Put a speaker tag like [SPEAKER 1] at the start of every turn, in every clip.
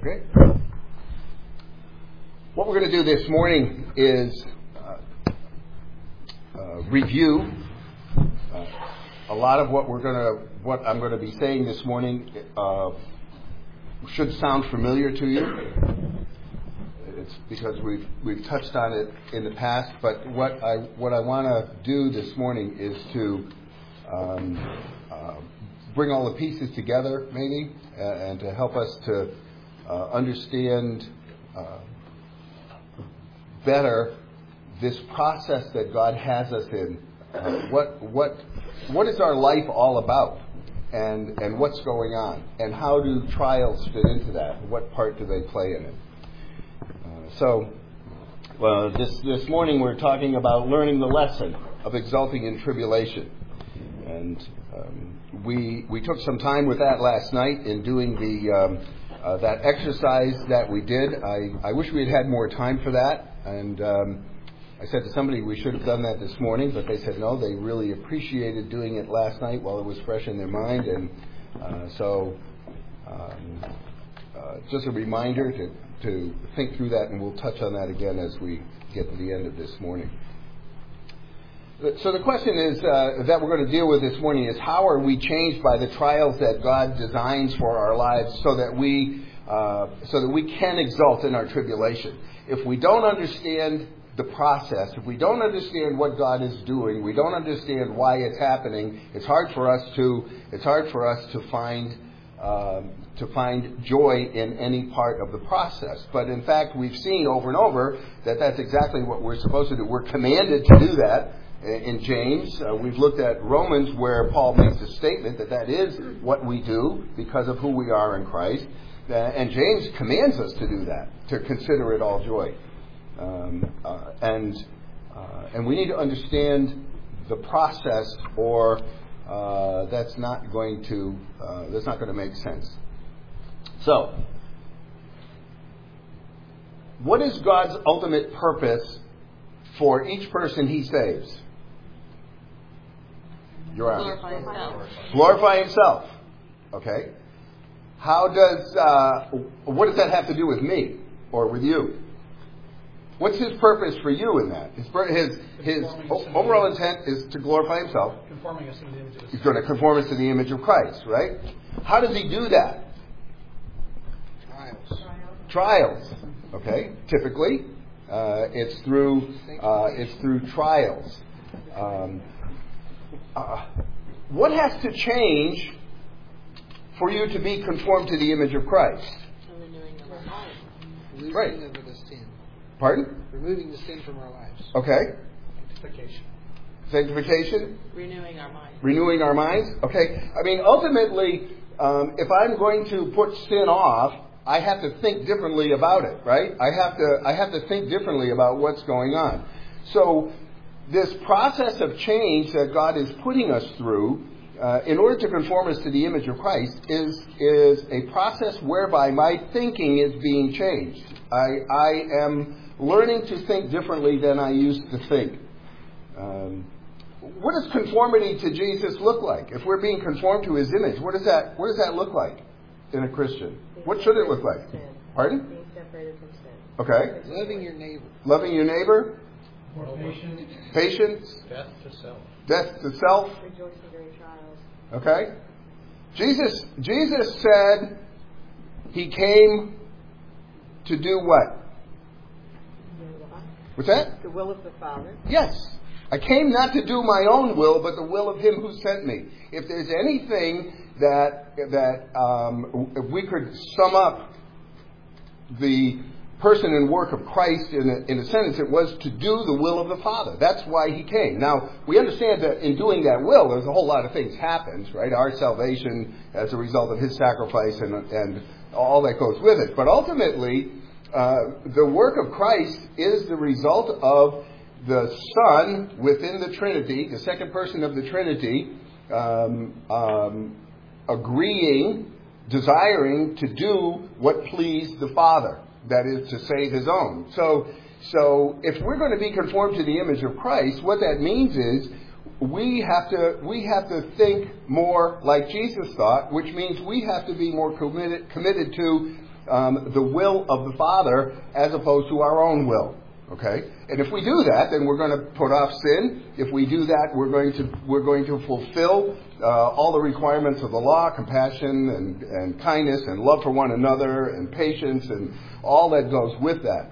[SPEAKER 1] Okay. What we're going to do this morning is review a lot of what I'm going to be saying this morning. Should sound familiar to you. It's because we've touched on it in the past. But what I want to do this morning is to bring all the pieces together, maybe, and to help us to understand better this process that God has us in. What is our life all about, and what's going on, and how do trials fit into that? What part do they play in it? This morning we're talking about learning the lesson of exulting in tribulation, and we took some time with that last night in doing that exercise that we did. I wish we had more time for that. And I said to somebody we should have done that this morning, but they said no, they really appreciated doing it last night while it was fresh in their mind. And just a reminder to think through that, and we'll touch on that again as we get to the end of this morning. So the question is that we're going to deal with this morning is, how are we changed by the trials that God designs for our lives so that we can exult in our tribulation? If we don't understand the process, if we don't understand what God is doing, we don't understand why it's happening, it's hard for us to find joy in any part of the process. But in fact, we've seen over and over that that's exactly what we're supposed to do. We're commanded to do that. In James, we've looked at Romans, where Paul makes a statement that is what we do because of who we are in Christ. And James commands us to do that, to consider it all joy. And we need to understand the process, or that's not going to make sense. So, what is God's ultimate purpose for each person He saves?
[SPEAKER 2] Glorify Himself.
[SPEAKER 1] Glorify Himself. Okay. What does that have to do with me or with you? What's His purpose for you in that? His overall intent is to glorify Himself.
[SPEAKER 3] Conforming us to the image of His Son.
[SPEAKER 1] He's going to conform us to the image of Christ, right? How does He do that? Trials. Okay. Typically, it's through trials. What has to change for you to be conformed to the image of Christ? Right.
[SPEAKER 4] Removing the sin.
[SPEAKER 1] Pardon?
[SPEAKER 4] Removing the sin from our lives.
[SPEAKER 1] Okay.
[SPEAKER 3] Sanctification.
[SPEAKER 2] Renewing our minds.
[SPEAKER 1] Renewing our minds. Okay. I mean, ultimately, if I'm going to put sin off, I have to think differently about it, right? I have to think differently about what's going on. So this process of change that God is putting us through, in order to conform us to the image of Christ, is a process whereby my thinking is being changed. I am learning to think differently than I used to think. What does conformity to Jesus look like? If we're being conformed to His image, what does that look like in a Christian? What should it look like? Pardon?
[SPEAKER 5] Being separated from sin.
[SPEAKER 1] Okay.
[SPEAKER 4] Loving your neighbor.
[SPEAKER 1] Loving your neighbor.
[SPEAKER 3] More
[SPEAKER 1] Patience.
[SPEAKER 3] Death to self.
[SPEAKER 1] Death to self.
[SPEAKER 5] Rejoicing during trials.
[SPEAKER 1] Okay. Jesus said He came to do what? What's that?
[SPEAKER 5] The will of the Father.
[SPEAKER 1] Yes. I came not to do my own will, but the will of Him who sent me. If there's anything that if we could sum up the person and work of Christ in a sentence, it was to do the will of the Father. That's why He came. Now, we understand that in doing that will, there's a whole lot of things happens, right? Our salvation as a result of His sacrifice and all that goes with it. But ultimately, the work of Christ is the result of the Son within the Trinity, the second person of the Trinity, agreeing, desiring to do what pleased the Father, that is, to save His own. So if we're going to be conformed to the image of Christ, what that means is we have to think more like Jesus thought, which means we have to be more committed to the will of the Father as opposed to our own will. Okay? And if we do that, then we're going to put off sin. If we do that, we're going to fulfill all the requirements of the law, compassion and kindness and love for one another and patience and all that goes with that.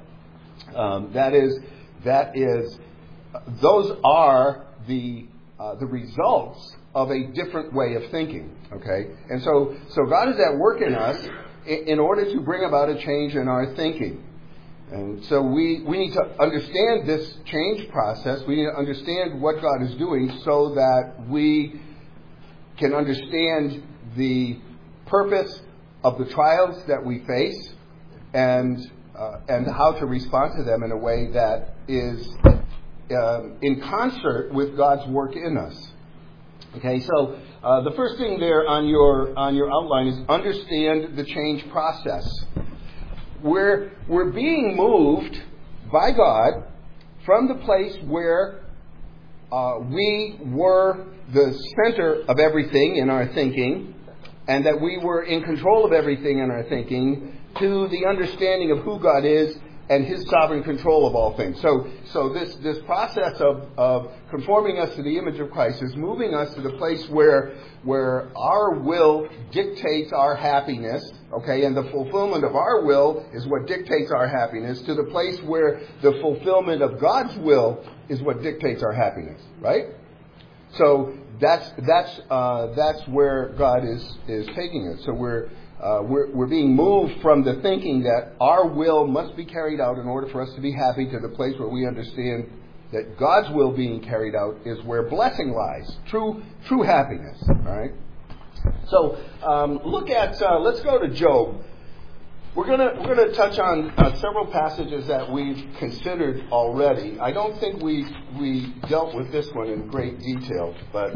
[SPEAKER 1] Those are the results of a different way of thinking. Okay? And so God is at work in us in order to bring about a change in our thinking. And so we need to understand this change process. We need to understand what God is doing so that we can understand the purpose of the trials that we face and how to respond to them in a way that is in concert with God's work in us. Okay, so the first thing there on your outline is understand the change process. We're being moved by God from the place where we were the center of everything in our thinking and that we were in control of everything in our thinking to the understanding of who God is and His sovereign control of all things. So this process of conforming us to the image of Christ is moving us to the place where our will dictates our happiness, okay, and the fulfillment of our will is what dictates our happiness, to the place where the fulfillment of God's will is what dictates our happiness, right? So that's where God is taking us. So we're being moved from the thinking that our will must be carried out in order for us to be happy to the place where we understand that God's will being carried out is where blessing lies, true happiness. All right. So let's go to Job. We're gonna touch on several passages that we've considered already. I don't think we dealt with this one in great detail, but.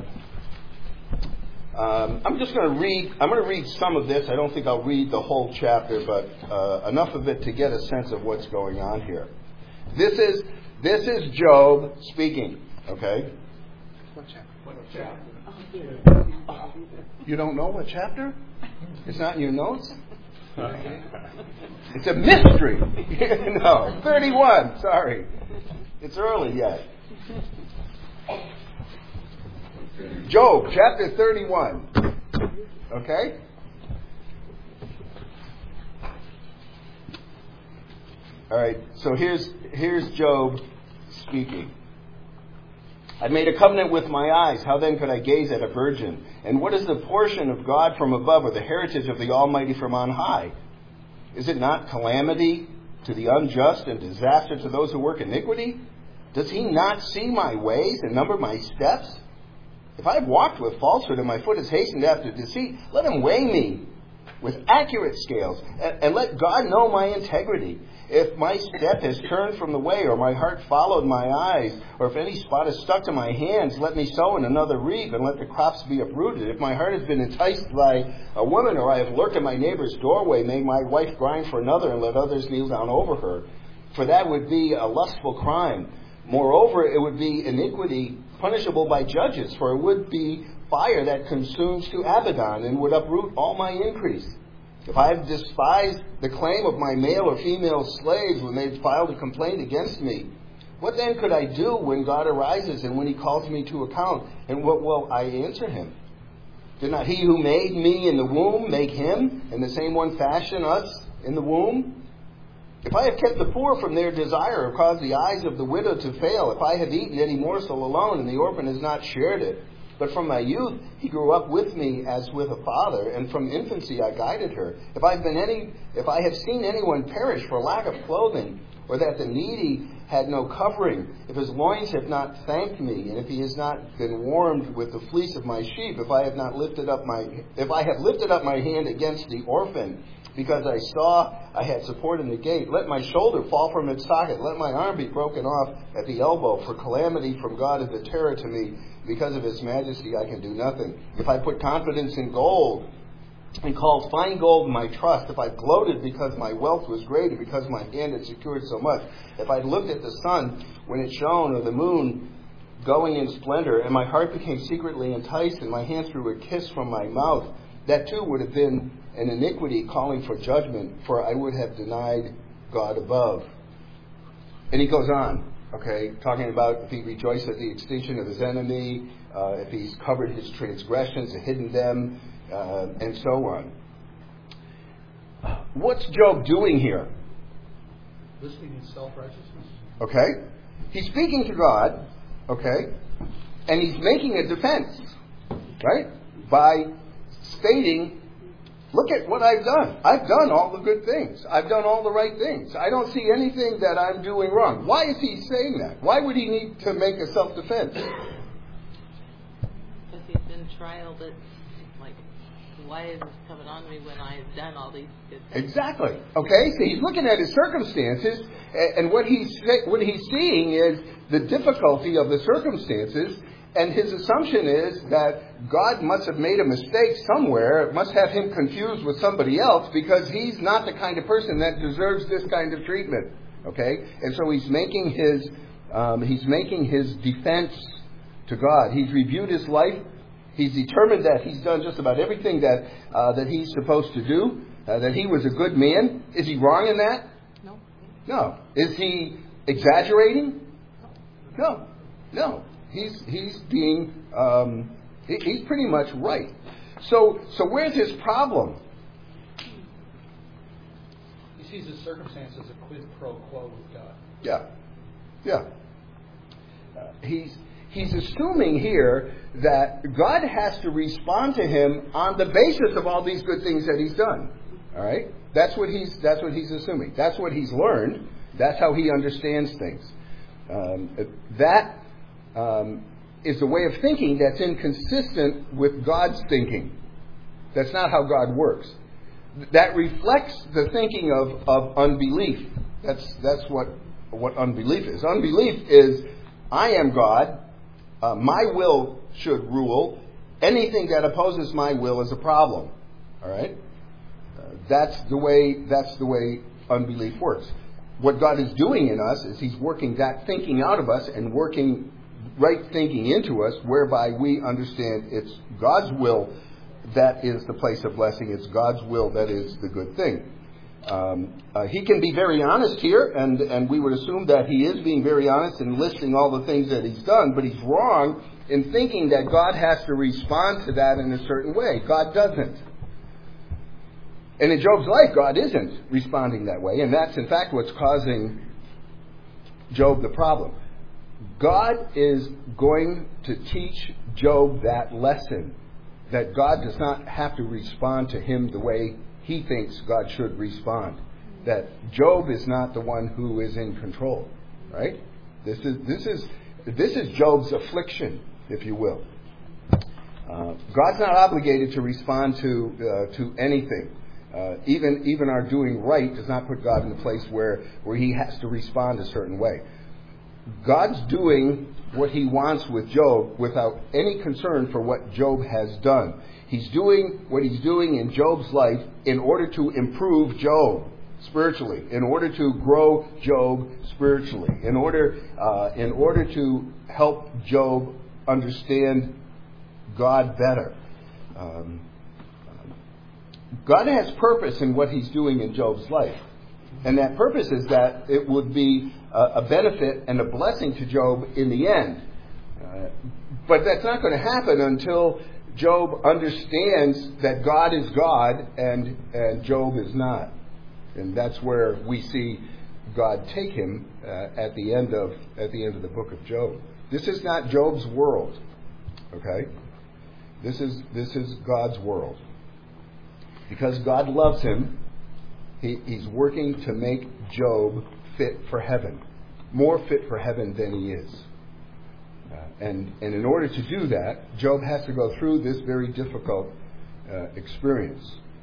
[SPEAKER 1] I'm just going to read. I'm going to read some of this. I don't think I'll read the whole chapter, but enough of it to get a sense of what's going on here. This is Job speaking. Okay.
[SPEAKER 4] What chapter?
[SPEAKER 3] What chapter?
[SPEAKER 1] You don't know what chapter? It's not in your notes. It's a mystery. No, 31. Sorry, it's early yet. Job, chapter 31. Okay? All right, so here's Job speaking. I made a covenant with my eyes. How then could I gaze at a virgin? And what is the portion of God from above, or the heritage of the Almighty from on high? Is it not calamity to the unjust and disaster to those who work iniquity? Does He not see my ways and number my steps? If I have walked with falsehood and my foot is hastened after deceit, let Him weigh me with accurate scales, and let God know my integrity. If my step has turned from the way, or my heart followed my eyes, or if any spot is stuck to my hands, let me sow in another reap, and let the crops be uprooted. If my heart has been enticed by a woman, or I have lurked at my neighbor's doorway, may my wife grind for another, and let others kneel down over her. For that would be a lustful crime. Moreover, it would be iniquity punishable by judges, for it would be fire that consumes to Abaddon and would uproot all my increase. If I have despised the claim of my male or female slaves when they filed a complaint against me, what then could I do when God arises and when He calls me to account? And what will I answer Him? Did not He who made me in the womb make him, and the same one fashion us in the womb? If I have kept the poor from their desire, or caused the eyes of the widow to fail, if I have eaten any morsel alone, and the orphan has not shared it, but from my youth He grew up with me as with a father, and from infancy I guided her. If I have seen anyone perish for lack of clothing, or that the needy had no covering, if his loins have not thanked me, and if he has not been warmed with the fleece of my sheep, if I have lifted up my hand against the orphan, because I saw I had support in the gate, let my shoulder fall from its socket, let my arm be broken off at the elbow, for calamity from God is a terror to me. Because of His majesty I can do nothing. If I put confidence in gold and called fine gold my trust, if I gloated because my wealth was great and because my hand had secured so much, if I looked at the sun when it shone, or the moon going in splendor, and my heart became secretly enticed and my hand threw a kiss from my mouth, that too would have been and iniquity calling for judgment, for I would have denied God above. And he goes on, okay, talking about if he rejoiced at the extinction of his enemy, if he's covered his transgressions and hidden them, and so on. What's Job doing here?
[SPEAKER 6] Listening in self-righteousness.
[SPEAKER 1] Okay? He's speaking to God, okay? And he's making a defense, right? By stating, look at what I've done. I've done all the good things. I've done all the right things. I don't see anything that I'm doing wrong. Why is he saying that? Why would he need to make a self-defense?
[SPEAKER 2] Because he's been trialed. It's like, why is this coming on me when I've done all these good things?
[SPEAKER 1] Exactly. Okay, so he's looking at his circumstances, and what he's seeing is the difficulty of the circumstances, and his assumption is that God must have made a mistake somewhere, must have him confused with somebody else, because he's not the kind of person that deserves this kind of treatment. Okay, and so he's making his defense to God. He's reviewed his life. He's determined that he's done just about everything that he's supposed to do. That he was a good man. Is he wrong in that?
[SPEAKER 2] No.
[SPEAKER 1] No. Is he exaggerating? No. He's being he's pretty much right. So where's his problem?
[SPEAKER 6] He sees his circumstances as a quid pro quo with God.
[SPEAKER 1] Yeah. He's assuming here that God has to respond to him on the basis of all these good things that he's done. All right? That's what he's assuming. That's what he's learned. That's how he understands things. That is a way of thinking that's inconsistent with God's thinking. That's not how God works. That reflects the thinking of unbelief. That's what unbelief is. Unbelief is, I am God. My will should rule. Anything that opposes my will is a problem. All right? That's the way unbelief works. What God is doing in us is He's working that thinking out of us and working right thinking into us, whereby we understand it's God's will that is the place of blessing. It's God's will that is the good thing. He can be very honest here, and we would assume that he is being very honest in listing all the things that he's done, but he's wrong in thinking that God has to respond to that in a certain way. God doesn't. And in Job's life, God isn't responding that way, and that's in fact what's causing Job the problem. God is going to teach Job that lesson, that God does not have to respond to him the way he thinks God should respond. That Job is not the one who is in control. Right? This is Job's affliction, if you will. God's not obligated to respond to anything. Even our doing right does not put God in a place where he has to respond a certain way. God's doing what he wants with Job without any concern for what Job has done. He's doing what he's doing in Job's life in order to improve Job spiritually, in order to grow Job spiritually, in order to help Job understand God better. God has purpose in what he's doing in Job's life. And that purpose is that it would be a benefit and a blessing to Job in the end. But that's not going to happen until Job understands that God is God and Job is not. And that's where we see God take him at the end of the book of Job. This is not Job's world. Okay? This is God's world. Because God loves him, he's working to make Job fit for heaven. More fit for heaven than he is. And in order to do that, Job has to go through this very difficult experience.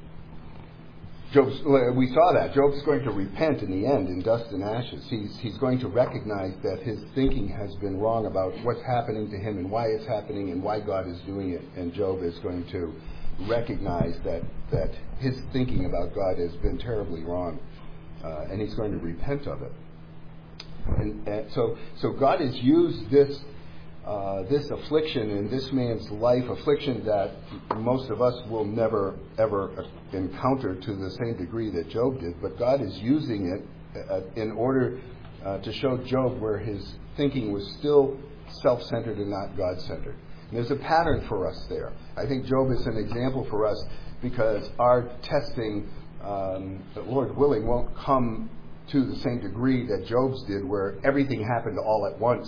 [SPEAKER 1] We saw that. Job's going to repent in the end in dust and ashes. He's going to recognize that his thinking has been wrong about what's happening to him and why it's happening and why God is doing it. And Job is going to recognize that his thinking about God has been terribly wrong. And he's going to repent of it. And so God has used this this affliction in this man's life, affliction that most of us will never, ever encounter to the same degree that Job did, but God is using it in order to show Job where his thinking was still self-centered and not God-centered. And there's a pattern for us there. I think Job is an example for us because our testing, Lord willing, won't come to the same degree that Job's did, where everything happened all at once.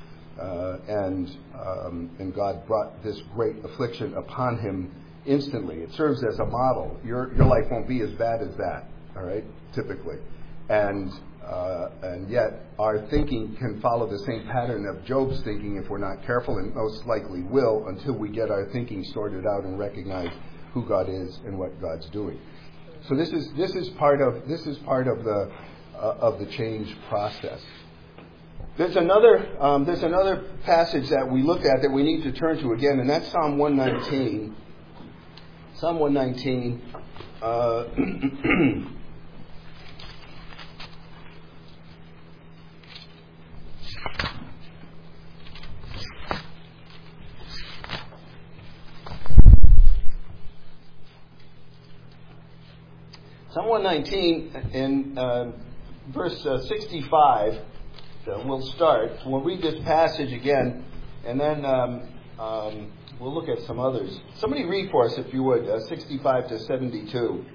[SPEAKER 1] And God brought this great affliction upon him instantly. It serves as a model. Your life won't be as bad as that, all right, typically. And yet our thinking can follow the same pattern of Job's thinking if we're not careful, and most likely will until we get our thinking sorted out and recognize who God is and what God's doing. So this is part of the change process. There's another passage that we looked at that we need to turn to again, and that's Psalm 119. Psalm 119. Psalm 119 in verse 65. We'll start. We'll read this passage again, and then we'll look at some others. Somebody read for us, if you would, 65 to 72.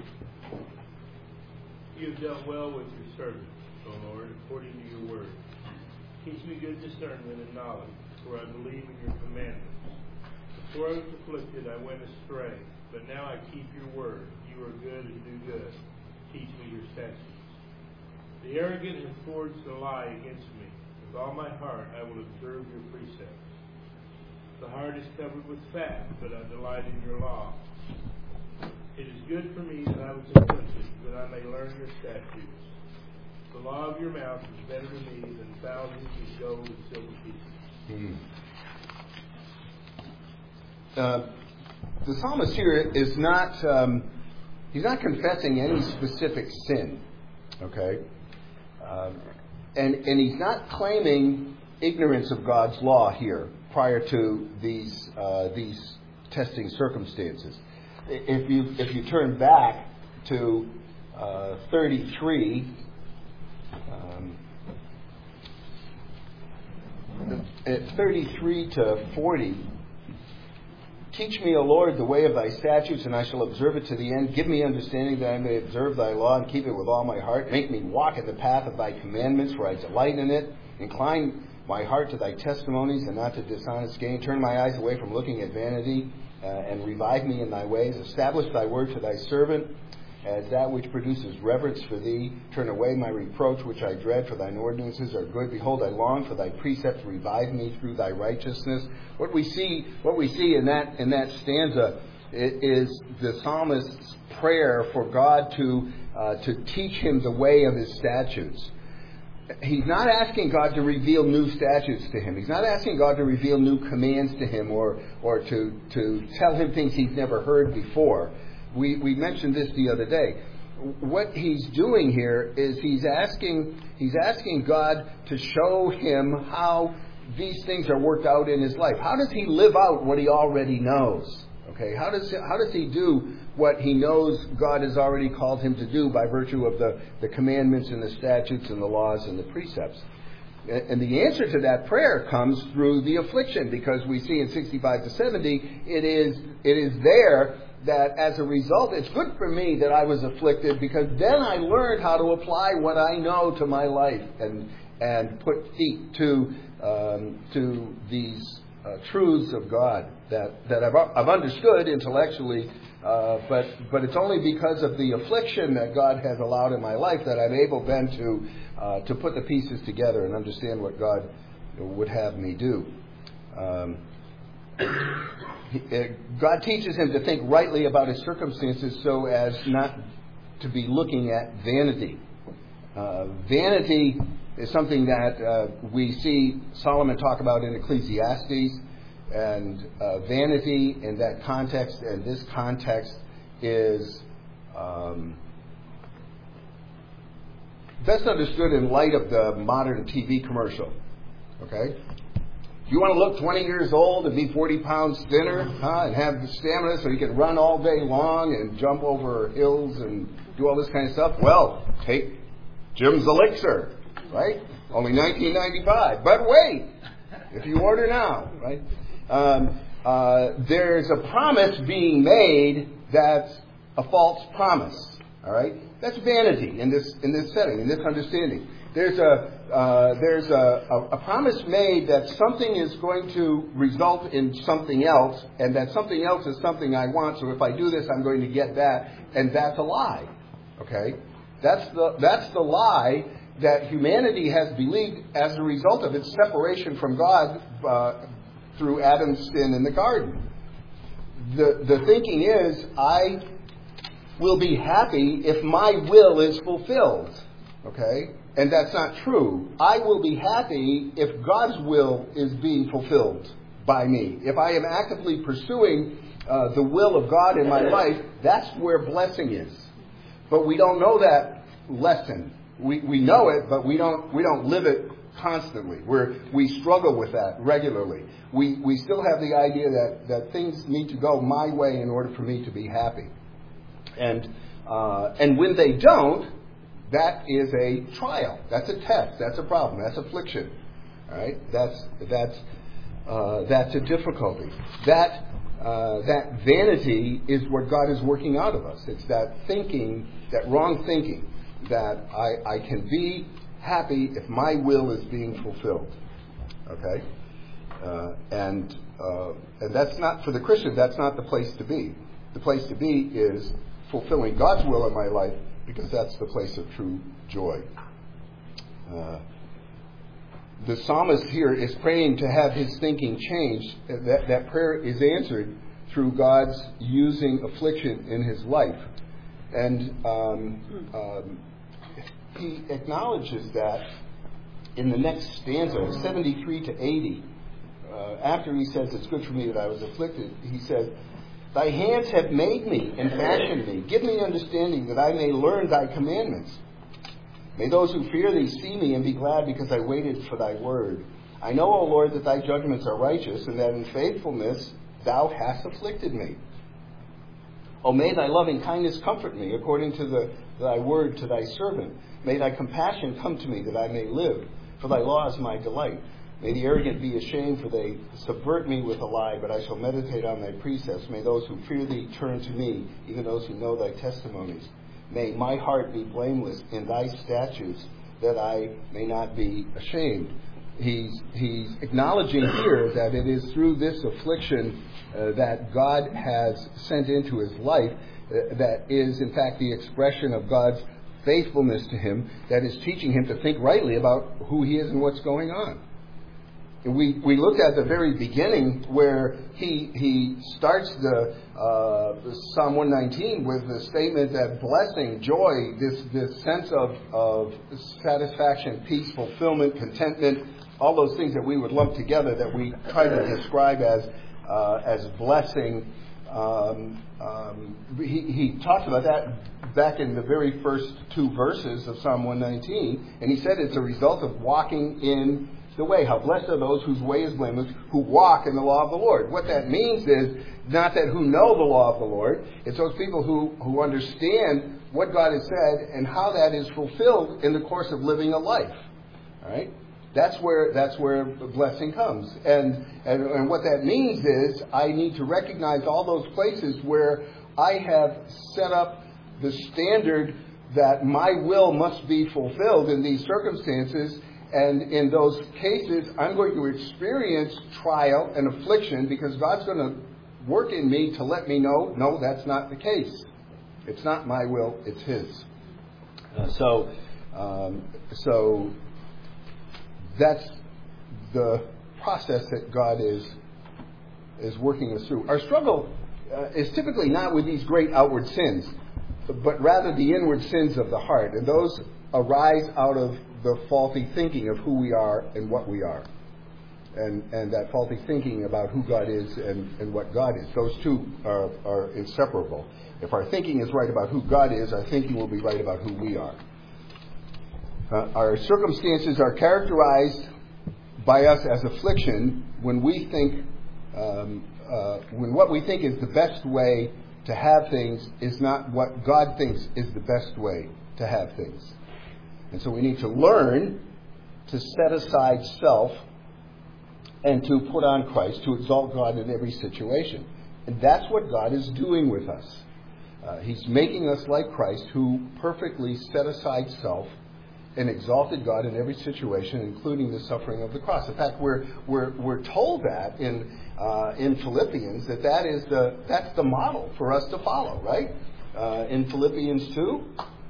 [SPEAKER 3] You have dealt well with your servant, O Lord, according to your word. Teach me good discernment and knowledge, for I believe in your commandments. Before I was afflicted, I went astray, but now I keep your word. You are good and do good. Teach me your statutes. The arrogant have forged a lie against me. With all my heart I will observe your precepts. The heart is covered with fat, but I delight in your law. It is good for me that I was afflicted, that I may learn your statutes. The law of your mouth is better to me than thousands of gold and silver pieces.
[SPEAKER 1] The psalmist here is not, he's not confessing any specific sin, okay? And he's not claiming ignorance of God's law here prior to these testing circumstances. If you turn back to 33, at 33 to 40. Teach me, O Lord, the way of thy statutes, and I shall observe it to the end. Give me understanding that I may observe thy law and keep it with all my heart. Make me walk in the path of thy commandments, for I delight in it. Incline my heart to thy testimonies and not to dishonest gain. Turn my eyes away from looking at vanity and revive me in thy ways. Establish thy word to thy servant as that which produces reverence for thee. Turn away my reproach which I dread, for thine ordinances are good. Behold, I long for thy precepts. Revive me through thy righteousness. What we see in that stanza is the psalmist's prayer for God to teach him the way of his statutes. He's not asking God to reveal new statutes to him. He's not asking God to reveal new commands to him or to tell him things he's never heard before. We mentioned this the other day. What he's doing here is he's asking God to show him how these things are worked out in his life. How does he live out what he already knows? Okay, how does he do what he knows God has already called him to do by virtue of the commandments and the statutes and the laws and the precepts? And the answer to that prayer comes through the affliction, because we see in 65 to 70, it is there that as a result, it's good for me that I was afflicted, because then I learned how to apply what I know to my life and put feet to these truths of God that I've understood intellectually, but it's only because of the affliction that God has allowed in my life that I'm able then to put the pieces together and understand what God would have me do. God teaches him to think rightly about his circumstances so as not to be looking at vanity. Vanity is something that we see Solomon talk about in Ecclesiastes, and vanity in that context and this context is best understood in light of the modern TV commercial. Okay? You want to look 20 years old and be 40 pounds thinner, and have the stamina so you can run all day long and jump over hills and do all this kind of stuff? Well, take Jim's Elixir, right? Only $19.95. But wait, if you order now, right? There's a promise being made that's a false promise. All right, that's vanity in this setting, in this understanding. There's a promise made that something is going to result in something else, and that something else is something I want. So if I do this, I'm going to get that, and that's a lie. Okay, that's the lie that humanity has believed as a result of its separation from God through Adam's sin in the garden. The thinking is, I will be happy if my will is fulfilled. Okay? And that's not true. I will be happy if God's will is being fulfilled by me. If I am actively pursuing the will of God in my life, that's where blessing is. But we don't know that lesson. We know it, but we don't live it constantly. We struggle with that regularly. We still have the idea that things need to go my way in order for me to be happy. And when they don't, that is a trial. That's a test. That's a problem. That's affliction. All right. That's a difficulty. That vanity is what God is working out of us. It's that thinking, that wrong thinking, that I can be happy if my will is being fulfilled. Okay. And that's not, for the Christian, that's not the place to be. The place to be is fulfilling God's will in my life, because that's the place of true joy. The psalmist here is praying to have his thinking changed. That prayer is answered through God's using affliction in his life. And he acknowledges that in the next stanza, 73 to 80, after he says, it's good for me that I was afflicted, he says, Thy hands have made me and fashioned me. Give me understanding that I may learn thy commandments. May those who fear thee see me and be glad, because I waited for thy word. I know, O Lord, that thy judgments are righteous, and that in faithfulness thou hast afflicted me. O may thy loving kindness comfort me, according to thy word to thy servant. May thy compassion come to me, that I may live. For thy law is my delight. May the arrogant be ashamed, for they subvert me with a lie, but I shall meditate on thy precepts. May those who fear thee turn to me, even those who know thy testimonies. May my heart be blameless in thy statutes, that I may not be ashamed. He's acknowledging here that it is through this affliction that God has sent into his life that is, in fact, the expression of God's faithfulness to him, that is teaching him to think rightly about who he is and what's going on. We looked at the very beginning where he starts the Psalm 119 with the statement that blessing, joy, this sense of satisfaction, peace, fulfillment, contentment, all those things that we would lump together that we try to describe as blessing. He talked about that back in the very first two verses of Psalm 119, and he said it's a result of walking in the way. How blessed are those whose way is blameless, who walk in the law of the Lord. What that means is not that who know the law of the Lord. It's those people who understand what God has said and how that is fulfilled in the course of living a life. All right? That's where the blessing comes. And what that means is I need to recognize all those places where I have set up the standard that my will must be fulfilled in these circumstances. And in those cases, I'm going to experience trial and affliction, because God's going to work in me to let me know, no, that's not the case. It's not my will, it's his. So that's the process that God is working us through. Our struggle is typically not with these great outward sins, but rather the inward sins of the heart. And those arise out of the faulty thinking of who we are and what we are. And that faulty thinking about who God is and what God is. Those two are inseparable. If our thinking is right about who God is, our thinking will be right about who we are. Our circumstances are characterized by us as affliction when we think, when what we think is the best way to have things is not what God thinks is the best way to have things. And so we need to learn to set aside self and to put on Christ, to exalt God in every situation. And that's what God is doing with us. He's making us like Christ, who perfectly set aside self and exalted God in every situation, including the suffering of the cross. In fact, we're told that in Philippians that's the model for us to follow, right? In Philippians 2,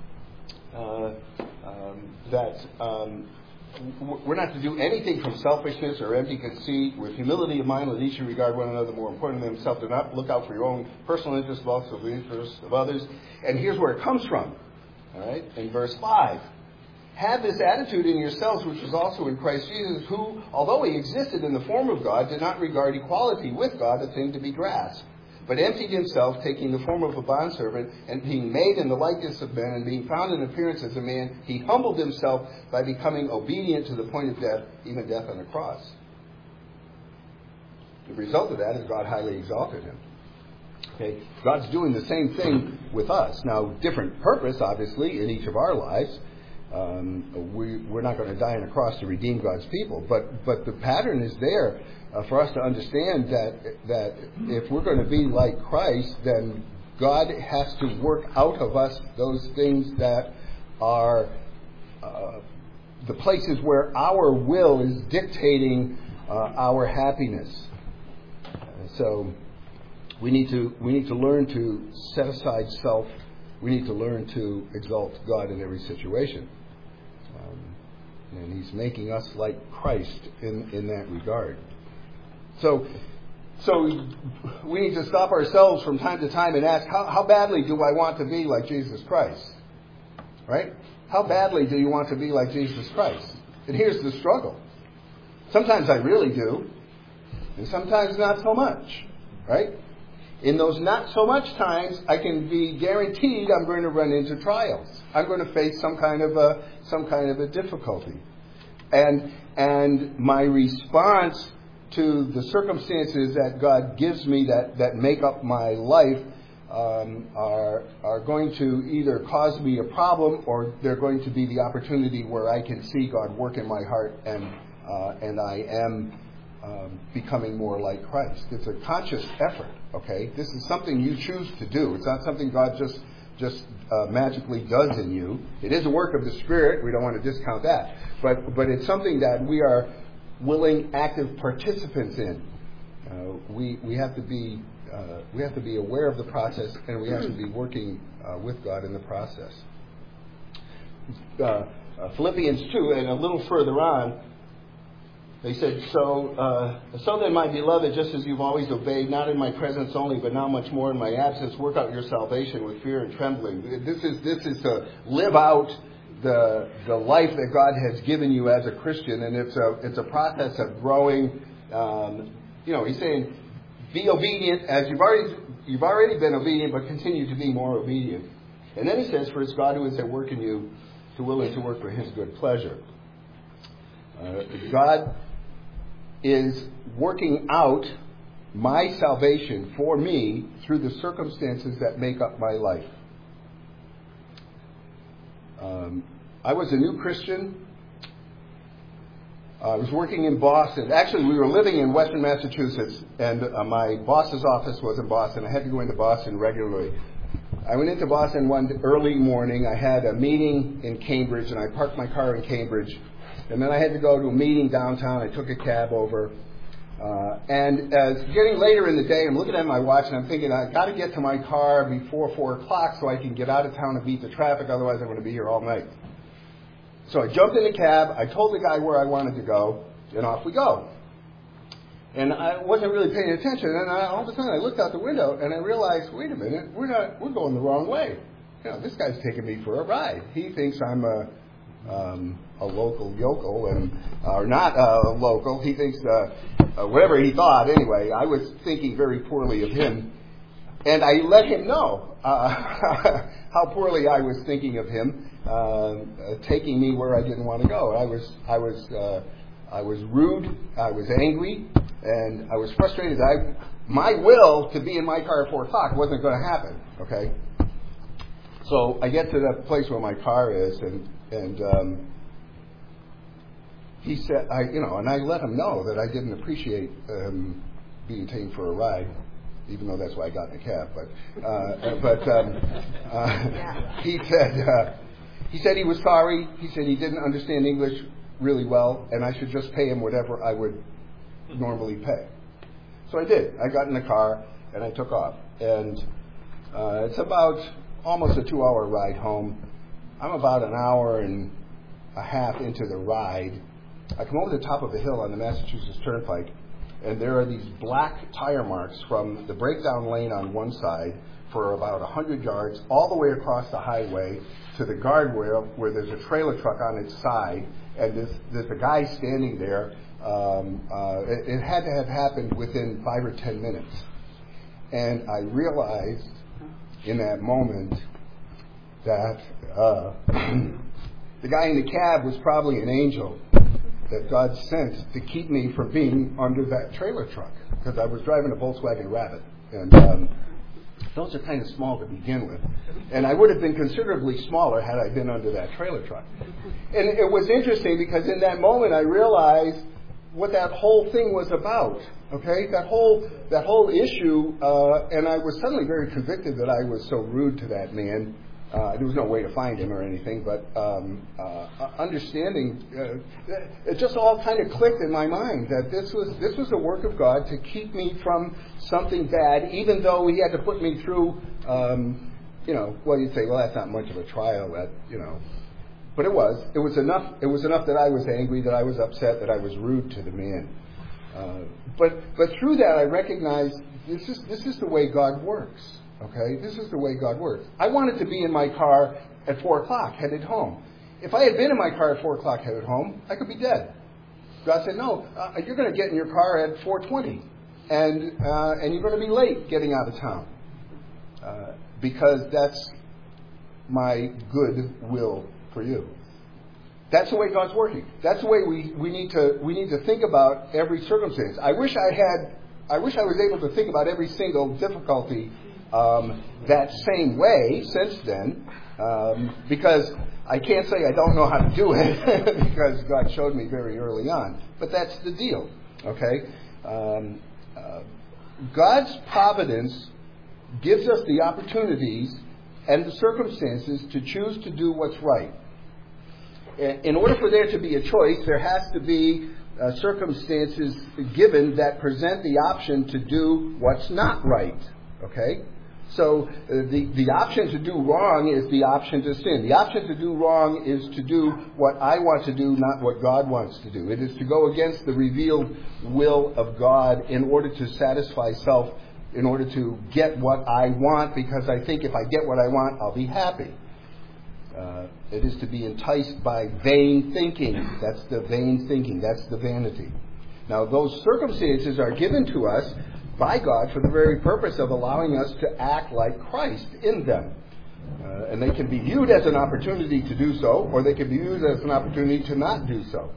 [SPEAKER 1] we're not to do anything from selfishness or empty conceit. With humility of mind, let each regard one another more important than himself. Do not look out for your own personal interests, but also the interests of others. And here's where it comes from. All right, in verse 5. Have this attitude in yourselves, which was also in Christ Jesus, who, although he existed in the form of God, did not regard equality with God a thing to be grasped, but emptied himself, taking the form of a bondservant, and being made in the likeness of men, and being found in appearance as a man, he humbled himself by becoming obedient to the point of death, even death on the cross. The result of that is God highly exalted him. Okay, God's doing the same thing with us. Now, different purpose, obviously, in each of our lives. We're not going to die on a cross to redeem God's people, but the pattern is there for us to understand that if we're going to be like Christ, then God has to work out of us those things that are the places where our will is dictating our happiness. So we need to learn to set aside self. We need to learn to exalt God in every situation. And he's making us like Christ in that regard. So we need to stop ourselves from time to time and ask, how badly do I want to be like Jesus Christ? Right? How badly do you want to be like Jesus Christ? And here's the struggle. Sometimes I really do, and sometimes not so much. Right? In those not so much times, I can be guaranteed I'm going to run into trials. I'm going to face some kind of a difficulty, and my response to the circumstances that God gives me that make up my life are going to either cause me a problem, or they're going to be the opportunity where I can see God work in my heart, and I am becoming more like Christ. It's a conscious effort. Okay, this is something you choose to do. It's not something God just magically does in you. It is a work of the Spirit. We don't want to discount that, but it's something that we are willing, active participants in. We have to be aware of the process, and we have to be working with God in the process. Philippians 2, and a little further on, they said, so then, my beloved, just as you've always obeyed, not in my presence only, but now much more in my absence, work out your salvation with fear and trembling. This is to live out the life that God has given you as a Christian, and it's a process of growing. He's saying, be obedient as you've already been obedient, but continue to be more obedient. And then he says, for it's God who is at work in you, to will and to work for his good pleasure. God is working out my salvation for me through the circumstances that make up my life. I was a new Christian. I was working in Boston. Actually, we were living in Western Massachusetts, and my boss's office was in Boston. I had to go into Boston regularly. I went into Boston one early morning. I had a meeting in Cambridge, and I parked my car in Cambridge. And then I had to go to a meeting downtown. I took a cab over. And as getting later in the day, I'm looking at my watch, and I'm thinking, I've got to get to my car before 4 o'clock so I can get out of town and beat the traffic. Otherwise, I'm going to be here all night. So I jumped in the cab. I told the guy where I wanted to go, and off we go. And I wasn't really paying attention. And all of a sudden, I looked out the window, and I realized, wait a minute, we're going the wrong way. This guy's taking me for a ride. He thinks I'm a local yokel, or not a local. He thinks whatever he thought. Anyway, I was thinking very poorly of him, and I let him know how poorly I was thinking of him, taking me where I didn't want to go. I I was rude, I was angry, and I was frustrated. My will to be in my car at 4 o'clock wasn't going to happen, okay? So I get to the place where my car is, and he said, and I let him know that I didn't appreciate being taken for a ride, even though that's why I got in the cab. He said he was sorry. He said he didn't understand English really well, and I should just pay him whatever I would normally pay. So I did. I got in the car and I took off, and it's about almost a 2-hour ride home. I'm about an hour and a half into the ride. I come over the top of a hill on the Massachusetts Turnpike, and there are these black tire marks from the breakdown lane on one side for about 100 yards all the way across the highway to the guardrail where there's a trailer truck on its side, and there's a guy standing there. It had to have happened within 5 or 10 minutes. And I realized in that moment that the guy in the cab was probably an angel that God sent to keep me from being under that trailer truck, because I was driving a Volkswagen Rabbit, and those are kind of small to begin with, and I would have been considerably smaller had I been under that trailer truck. And it was interesting because in that moment I realized what that whole thing was about. Okay, that whole issue, and I was suddenly very convicted that I was so rude to that man. There was no way to find him or anything, but understanding, it just all kind of clicked in my mind that this was the work of God to keep me from something bad, even though He had to put me through, well, you'd say, well, that's not much of a trial, but it was enough. It was enough that I was angry, that I was upset, that I was rude to the man. But through that, I recognized this is the way God works. Okay, this is the way God works. I wanted to be in my car at 4 o'clock, headed home. If I had been in my car at 4 o'clock, headed home, I could be dead. God said, no, you're going to get in your car at 4:20, and you're going to be late getting out of town, because that's my good will for you. That's the way God's working. That's the way we need to think about every circumstance. I wish I was able to think about every single difficulty that same way since then, because I can't say I don't know how to do it because God showed me very early on. But that's the deal, okay? God's providence gives us the opportunities and the circumstances to choose to do what's right. In order for there to be a choice, there has to be circumstances given that present the option to do what's not right, okay? So the option to do wrong is the option to sin. The option to do wrong is to do what I want to do, not what God wants to do. It is to go against the revealed will of God in order to satisfy self, in order to get what I want, because I think if I get what I want, I'll be happy. It is to be enticed by vain thinking. That's the vain thinking. That's the vanity. Now, those circumstances are given to us by God for the very purpose of allowing us to act like Christ in them. And they can be viewed as an opportunity to do so, or they can be viewed as an opportunity to not do so.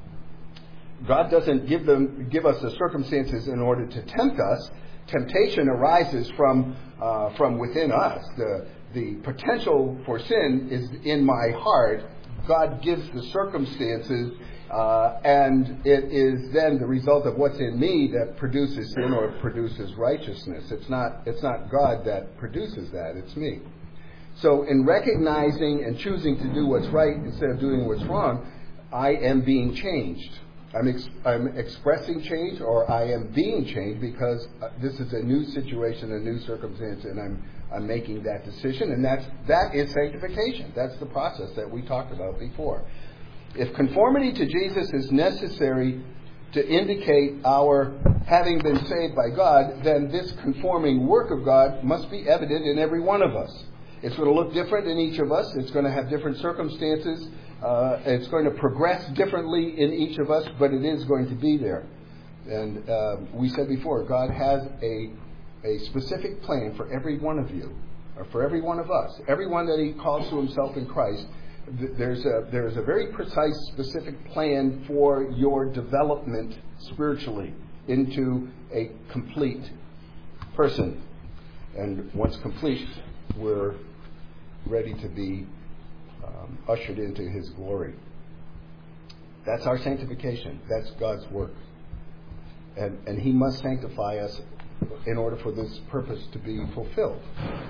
[SPEAKER 1] God doesn't give us the circumstances in order to tempt us. Temptation arises from within us. The potential for sin is in my heart. God gives the circumstances, and it is then the result of what's in me that produces sin or produces righteousness. It's not God that produces that. It's me. So in recognizing and choosing to do what's right instead of doing what's wrong, I am being changed. I'm expressing change, or I am being changed because this is a new situation, a new circumstance, and I'm making that decision, and that is sanctification. That's the process that we talked about before. If conformity to Jesus is necessary to indicate our having been saved by God, then this conforming work of God must be evident in every one of us. It's going to look different in each of us. It's going to have different circumstances. It's going to progress differently in each of us, but it is going to be there. And we said before, God has a specific plan for every one of you, or for every one of us. Everyone that He calls to Himself in Christ, there's a very precise, specific plan for your development spiritually into a complete person. And once complete, we're ready to be ushered into His glory. That's our sanctification. That's God's work. And He must sanctify us in order for this purpose to be fulfilled.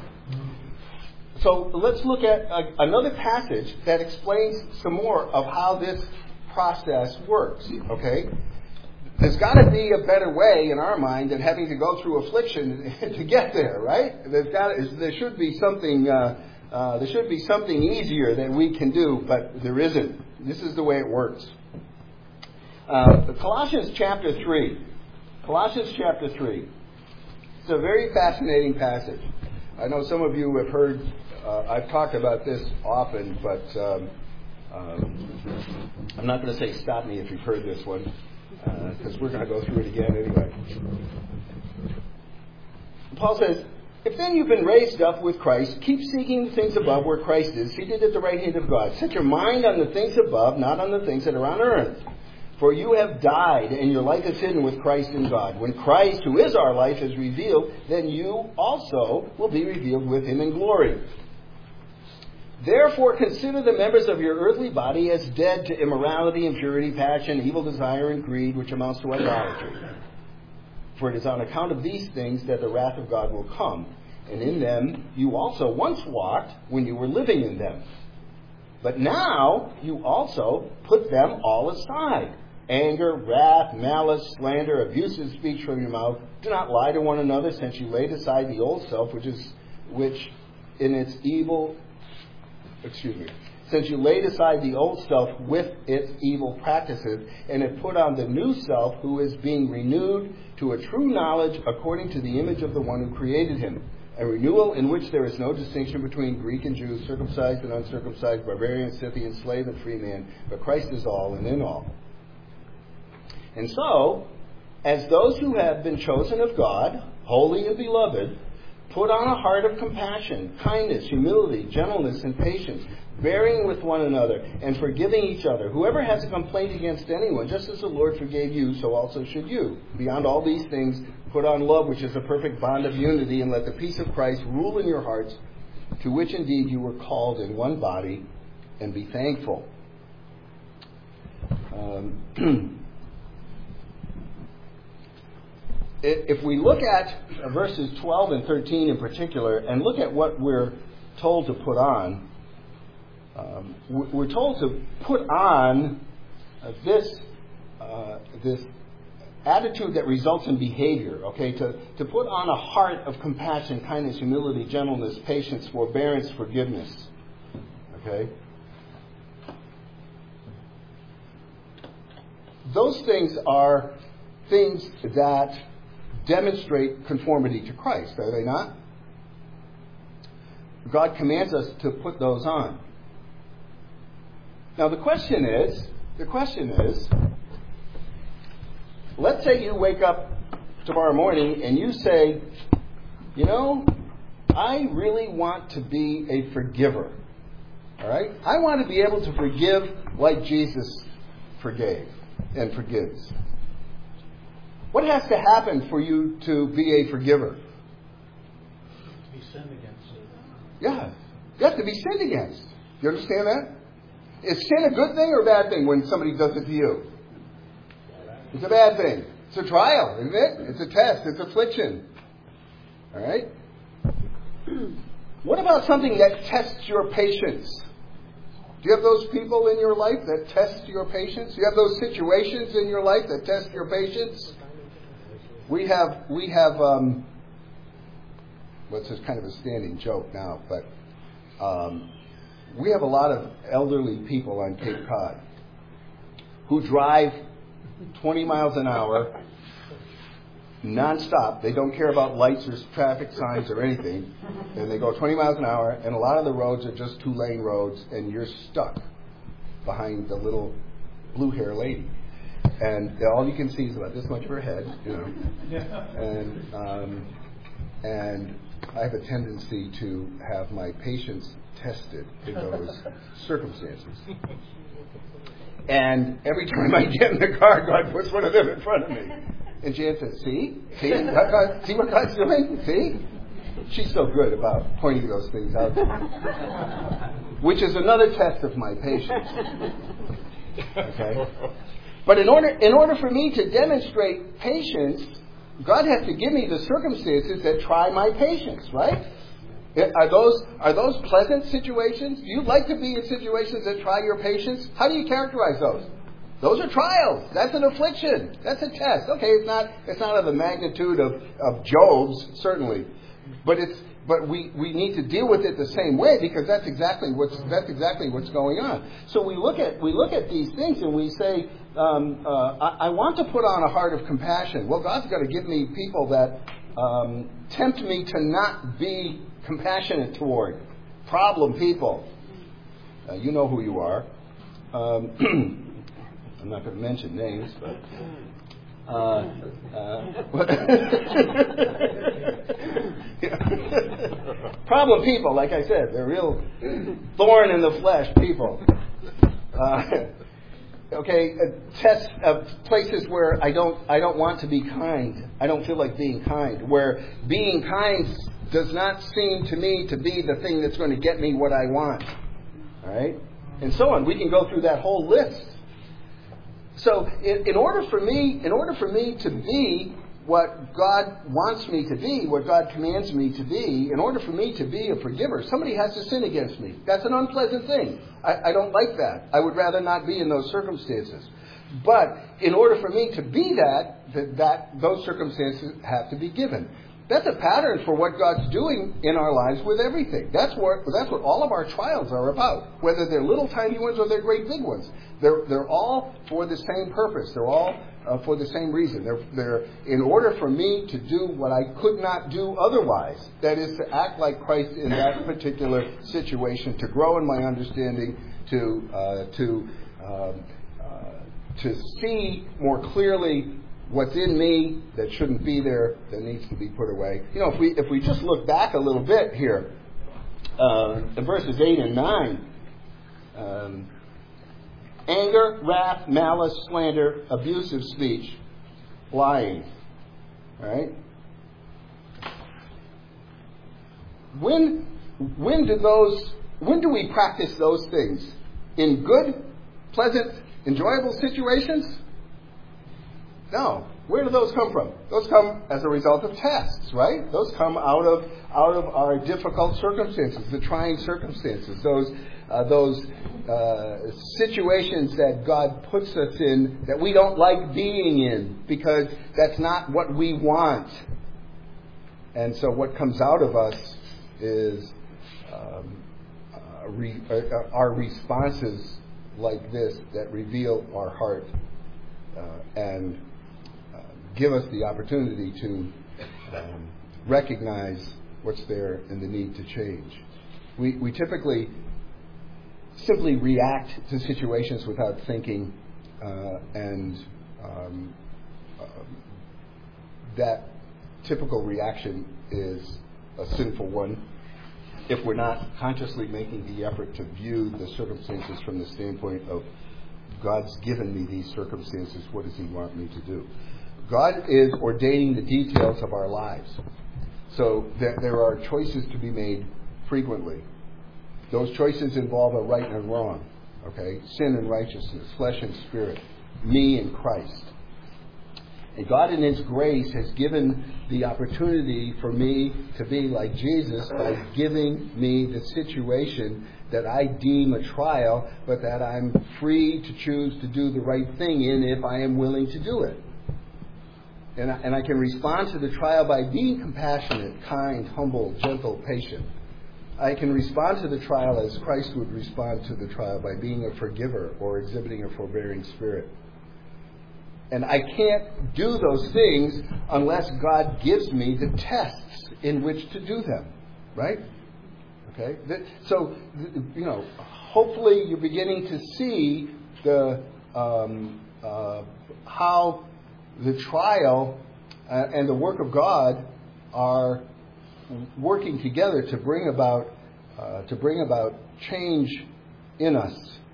[SPEAKER 1] So let's look at another passage that explains some more of how this process works. Okay? There's got to be a better way in our mind than having to go through affliction to get there, right? There should be something easier that we can do, but there isn't. This is the way it works. Colossians chapter 3. Colossians chapter 3. It's a very fascinating passage. I know some of you have heard, I've talked about this often, but I'm not going to say stop me if you've heard this one, because we're going to go through it again anyway. Paul says, "If then you've been raised up with Christ, keep seeking the things above where Christ is, seated at the right hand of God. Set your mind on the things above, not on the things that are on earth. For you have died, and your life is hidden with Christ in God. When Christ, who is our life, is revealed, then you also will be revealed with Him in glory. Therefore consider the members of your earthly body as dead to immorality, impurity, passion, evil desire, and greed, which amounts to idolatry. For it is on account of these things that the wrath of God will come. And in them you also once walked when you were living in them. But now you also put them all aside. Anger, wrath, malice, slander, abusive speech from your mouth. Do not lie to one another, since you laid aside the old self, since you laid aside the old self with its evil practices, and have put on the new self, who is being renewed to a true knowledge according to the image of the one who created him. A renewal in which there is no distinction between Greek and Jew, circumcised and uncircumcised, barbarian, Scythian, slave and free man, but Christ is all and in all. And so, as those who have been chosen of God, holy and beloved, put on a heart of compassion, kindness, humility, gentleness, and patience, bearing with one another, and forgiving each other. Whoever has a complaint against anyone, just as the Lord forgave you, so also should you. Beyond all these things, put on love, which is a perfect bond of unity, and let the peace of Christ rule in your hearts, to which indeed you were called in one body, and be thankful." If we look at verses 12 and 13 in particular, and look at what we're told to put on, we're told to put on this attitude that results in behavior, okay? To put on a heart of compassion, kindness, humility, gentleness, patience, forbearance, forgiveness, okay? Those things are things that demonstrate conformity to Christ, are they not? God commands us to put those on. Now the question is, let's say you wake up tomorrow morning and you say, you know, I really want to be a forgiver. All right? I want to be able to forgive like Jesus forgave and forgives. What has to happen for you to be a forgiver?
[SPEAKER 6] To be sinned against.
[SPEAKER 1] Yeah. You have to be sinned against. You understand that? Is sin a good thing or a bad thing when somebody does it to you? It's a bad thing. It's a trial, isn't it? It's a test. It's affliction. All right? What about something that tests your patience? Do you have those people in your life that test your patience? Do you have those situations in your life that test your patience? We have well, it's just kind of a standing joke now, but we have a lot of elderly people on Cape Cod who drive 20 miles an hour nonstop. They don't care about lights or traffic signs or anything. And they go 20 miles an hour, and a lot of the roads are just 2-lane roads, and you're stuck behind the little blue hair lady. And all you can see is about this much of her head, you know. And I have a tendency to have my patience tested in those circumstances. And every time I get in the car, God puts one of them in front of me. And Jan says, see what God's doing? See? She's so good about pointing those things out to me. Which is another test of my patience. Okay? But in order for me to demonstrate patience, God has to give me the circumstances that try my patience, right? Are those pleasant situations? Do you like to be in situations that try your patience? How do you characterize those? Those are trials. That's an affliction. That's a test. Okay, it's not of the magnitude of Job's, certainly. But we need to deal with it the same way, because that's exactly what's going on. So we look at these things and we say, I want to put on a heart of compassion. Well, God's got to give me people that tempt me to not be compassionate toward problem people. You know who you are. I'm not going to mention names, but problem people, like I said, they're real thorn in the flesh people. Tests places where I don't want to be kind. I don't feel like being kind. Where being kind does not seem to me to be the thing that's going to get me what I want. All right, and so on. We can go through that whole list. So, in order for me to be what God wants me to be, what God commands me to be, in order for me to be a forgiver, somebody has to sin against me. That's an unpleasant thing. I don't like that. I would rather not be in those circumstances. But in order for me to be that those circumstances have to be given. That's a pattern for what God's doing in our lives with everything. That's what all of our trials are about. Whether they're little tiny ones or they're great big ones. They're all for the same purpose. They're all for the same reason. They're in order for me to do what I could not do otherwise. That is to act like Christ in that particular situation, to grow in my understanding, to see more clearly what's in me that shouldn't be there, that needs to be put away. You know, if we just look back a little bit here, in verses 8 and 9, anger, wrath, malice, slander, abusive speech, lying. All right? When do we practice those things? In good, pleasant, enjoyable situations? No. Where do those come from? Those come as a result of tests, right? Those come out of our difficult circumstances, the trying circumstances, those situations that God puts us in that we don't like being in because that's not what we want. And so what comes out of us is our responses like this that reveal our heart and give us the opportunity to recognize what's there and the need to change. We typically simply react to situations without thinking, and that typical reaction is a sinful one if we're not consciously making the effort to view the circumstances from the standpoint of God's given me these circumstances, what does He want me to do? God is ordaining the details of our lives. So there are choices to be made frequently. Those choices involve a right and a wrong. Okay? Sin and righteousness, flesh and spirit, me and Christ. And God in His grace has given the opportunity for me to be like Jesus by giving me the situation that I deem a trial, but that I'm free to choose to do the right thing in if I am willing to do it. And I can respond to the trial by being compassionate, kind, humble, gentle, patient. I can respond to the trial as Christ would respond to the trial by being a forgiver or exhibiting a forbearing spirit. And I can't do those things unless God gives me the tests in which to do them. Right? Okay? So, hopefully you're beginning to see how the trial and the work of God are working together to bring about change in us.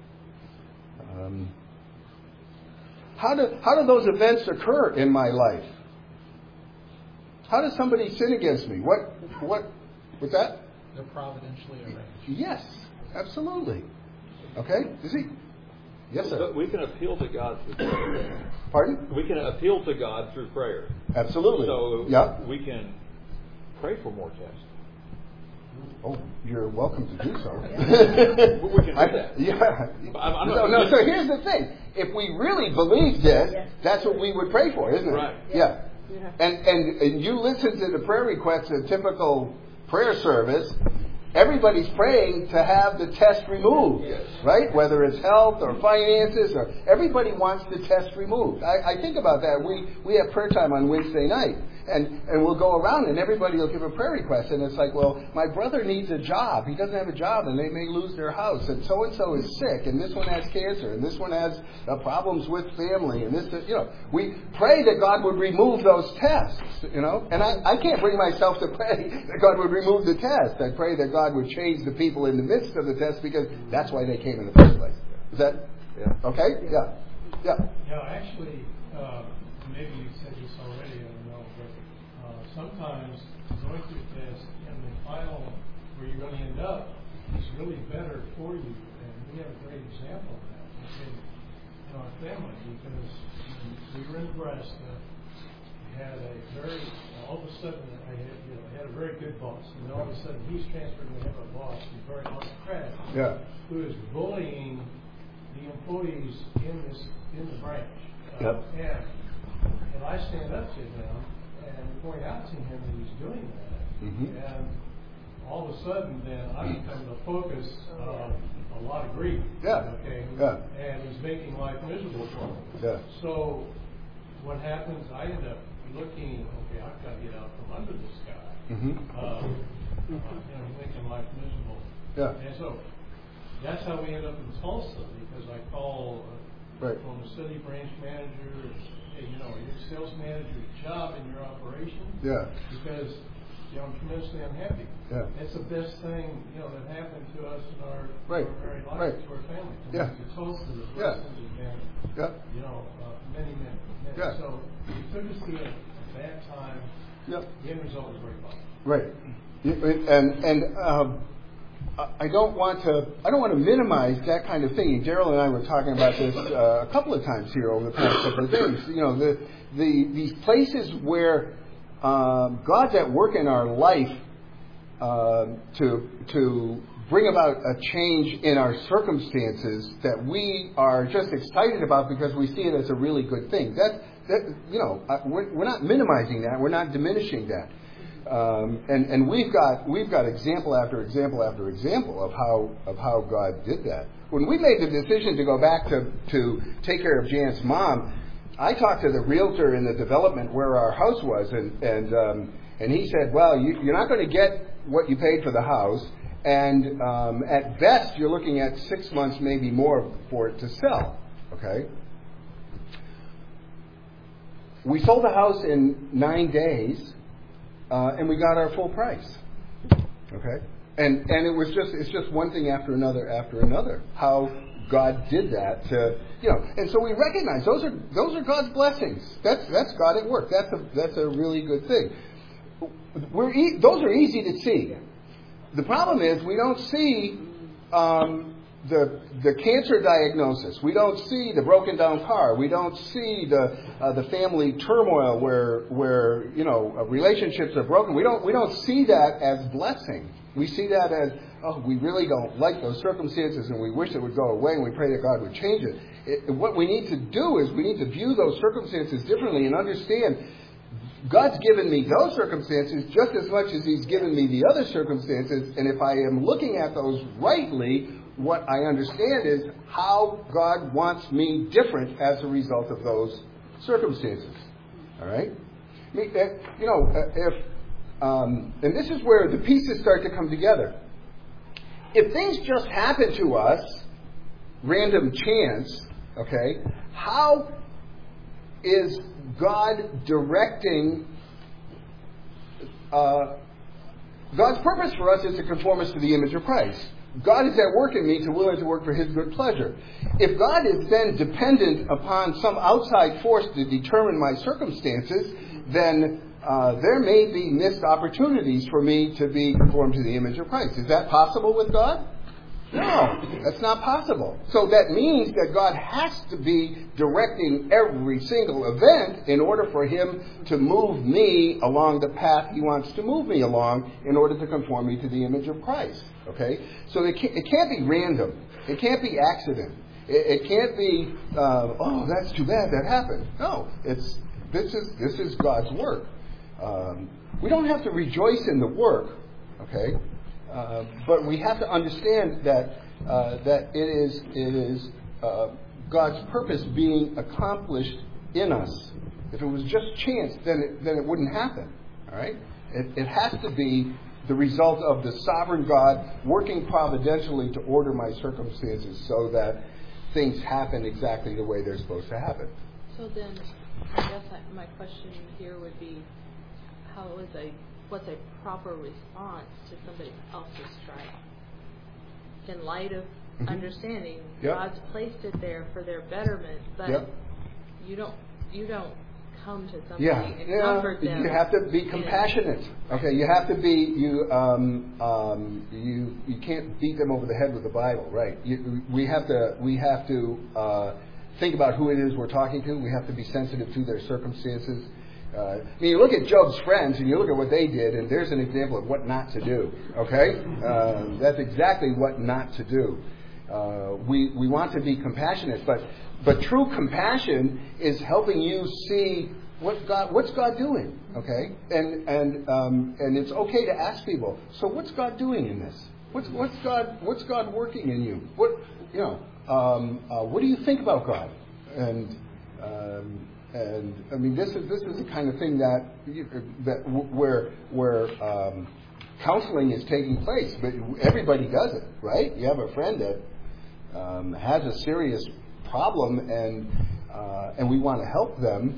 [SPEAKER 1] How do those events occur in my life? How does somebody sin against me? What's that?
[SPEAKER 6] They're providentially arranged.
[SPEAKER 1] Yes, absolutely. Okay? You see? Yes, sir.
[SPEAKER 7] But we can appeal to God through prayer.
[SPEAKER 1] Pardon?
[SPEAKER 7] We can appeal to God through prayer.
[SPEAKER 1] Absolutely.
[SPEAKER 7] So
[SPEAKER 1] yeah.
[SPEAKER 7] we can pray for more tests.
[SPEAKER 1] Oh, you're welcome to do so.
[SPEAKER 7] We can do that.
[SPEAKER 1] Yeah.
[SPEAKER 7] I'm
[SPEAKER 1] No, so here's the thing. If we really believed this, that's what we would pray for, isn't it?
[SPEAKER 7] Right.
[SPEAKER 1] Yeah. And you listen to the prayer requests in a typical prayer service, everybody's praying to have the test removed, right? Whether it's health or finances, or everybody wants the test removed. I think about that. We have prayer time on Wednesday night, and we'll go around and everybody will give a prayer request, and it's like, well, my brother needs a job. He doesn't have a job, and they may lose their house, and so is sick, and this one has cancer, and this one has problems with family, and this, we pray that God would remove those tests, and I can't bring myself to pray that God would remove the test. I pray that God would change the people in the midst of the test, because that's why they came in the first place. Is that okay? Yeah.
[SPEAKER 8] Yeah, actually, maybe you said this already, I don't know, but sometimes going through tests and the final where you're going to end up is really better for you. And we have a great example of that in our family, because we were in Nebraska. We had all of a sudden, I had a very good boss. And all of a sudden, he's transferred to have a boss who's very autocratic, who is bullying the employees in the branch. And I stand up to him and point out to him that he's doing that. Mm-hmm. And all of a sudden, then I become the focus of a lot of grief. And he's making life miserable for me. So what happens? I end up looking. Okay, I've got to get out from under this guy. Mm-hmm. Making life miserable. And so that's how we end up in Tulsa, because I call from the city branch manager and say, hey, your sales manager's job in your operation. Because I'm tremendously unhappy. That's the best thing that happened to us in our very life, to our family. To Tulsa, the blessings have been many. So it took us through a bad time. The end result was very positive.
[SPEAKER 1] Right. And I don't want to minimize that kind of thing. Daryl and I were talking about this a couple of times here over the past couple of days. These places where God's at work in our life to bring about a change in our circumstances that we are just excited about because we see it as a really good thing. We're not minimizing that. We're not diminishing that. And we've got example after example after example of how God did that. When we made the decision to go back to take care of Jan's mom, I talked to the realtor in the development where our house was, and he said, well, you're not going to get what you paid for the house, and at best you're looking at 6 months, maybe more, for it to sell. Okay. We sold the house in 9 days. And we got our full price. Okay? And it's just one thing after another. How God did that and so we recognize those are God's blessings. That's God at work. That's a really good thing. Those are easy to see. The problem is we don't see the cancer diagnosis. We don't see the broken down car. We don't see the family turmoil where relationships are broken. We don't see that as blessing. We see that as, we really don't like those circumstances and we wish it would go away and we pray that God would change it. What we need to do is we need to view those circumstances differently and understand God's given me those circumstances just as much as He's given me the other circumstances, and if I am looking at those rightly, what I understand is how God wants me different as a result of those circumstances. All right? And this is where the pieces start to come together. If things just happen to us, random chance, okay, how is God directing God's purpose for us is to conform us to the image of Christ. God is at work in me to will and to work for His good pleasure. If God is then dependent upon some outside force to determine my circumstances, then there may be missed opportunities for me to be conformed to the image of Christ. Is that possible with God? No, that's not possible. So that means that God has to be directing every single event in order for Him to move me along the path He wants to move me along in order to conform me to the image of Christ. Okay? So it can't be random. It can't be accident. It can't be, oh, that's too bad that happened. No, this is God's work. We don't have to rejoice in the work, okay? But we have to understand that it is God's purpose being accomplished in us. If it was just chance, then it wouldn't happen. All right? It has to be the result of the sovereign God working providentially to order my circumstances so that things happen exactly the way they're supposed to happen.
[SPEAKER 2] So then, I guess my question here would be, what's a proper response to somebody else's strife? In light of understanding, God's placed it there for their betterment, but you don't come to somebody and comfort them.
[SPEAKER 1] You have to be compassionate. Okay, you have to be you can't beat them over the head with the Bible, right? We have to think about who it is we're talking to. We have to be sensitive to their circumstances. You look at Job's friends and you look at what they did, and there's an example of what not to do. Okay, that's exactly what not to do. We want to be compassionate, but true compassion is helping you see what's God doing. Okay, and it's okay to ask people. So what's God doing in this? What's God working in you? What do you think about God? And I mean, this is the kind of thing where counseling is taking place, but everybody does it, right? You have a friend that has a serious problem, and we want to help them.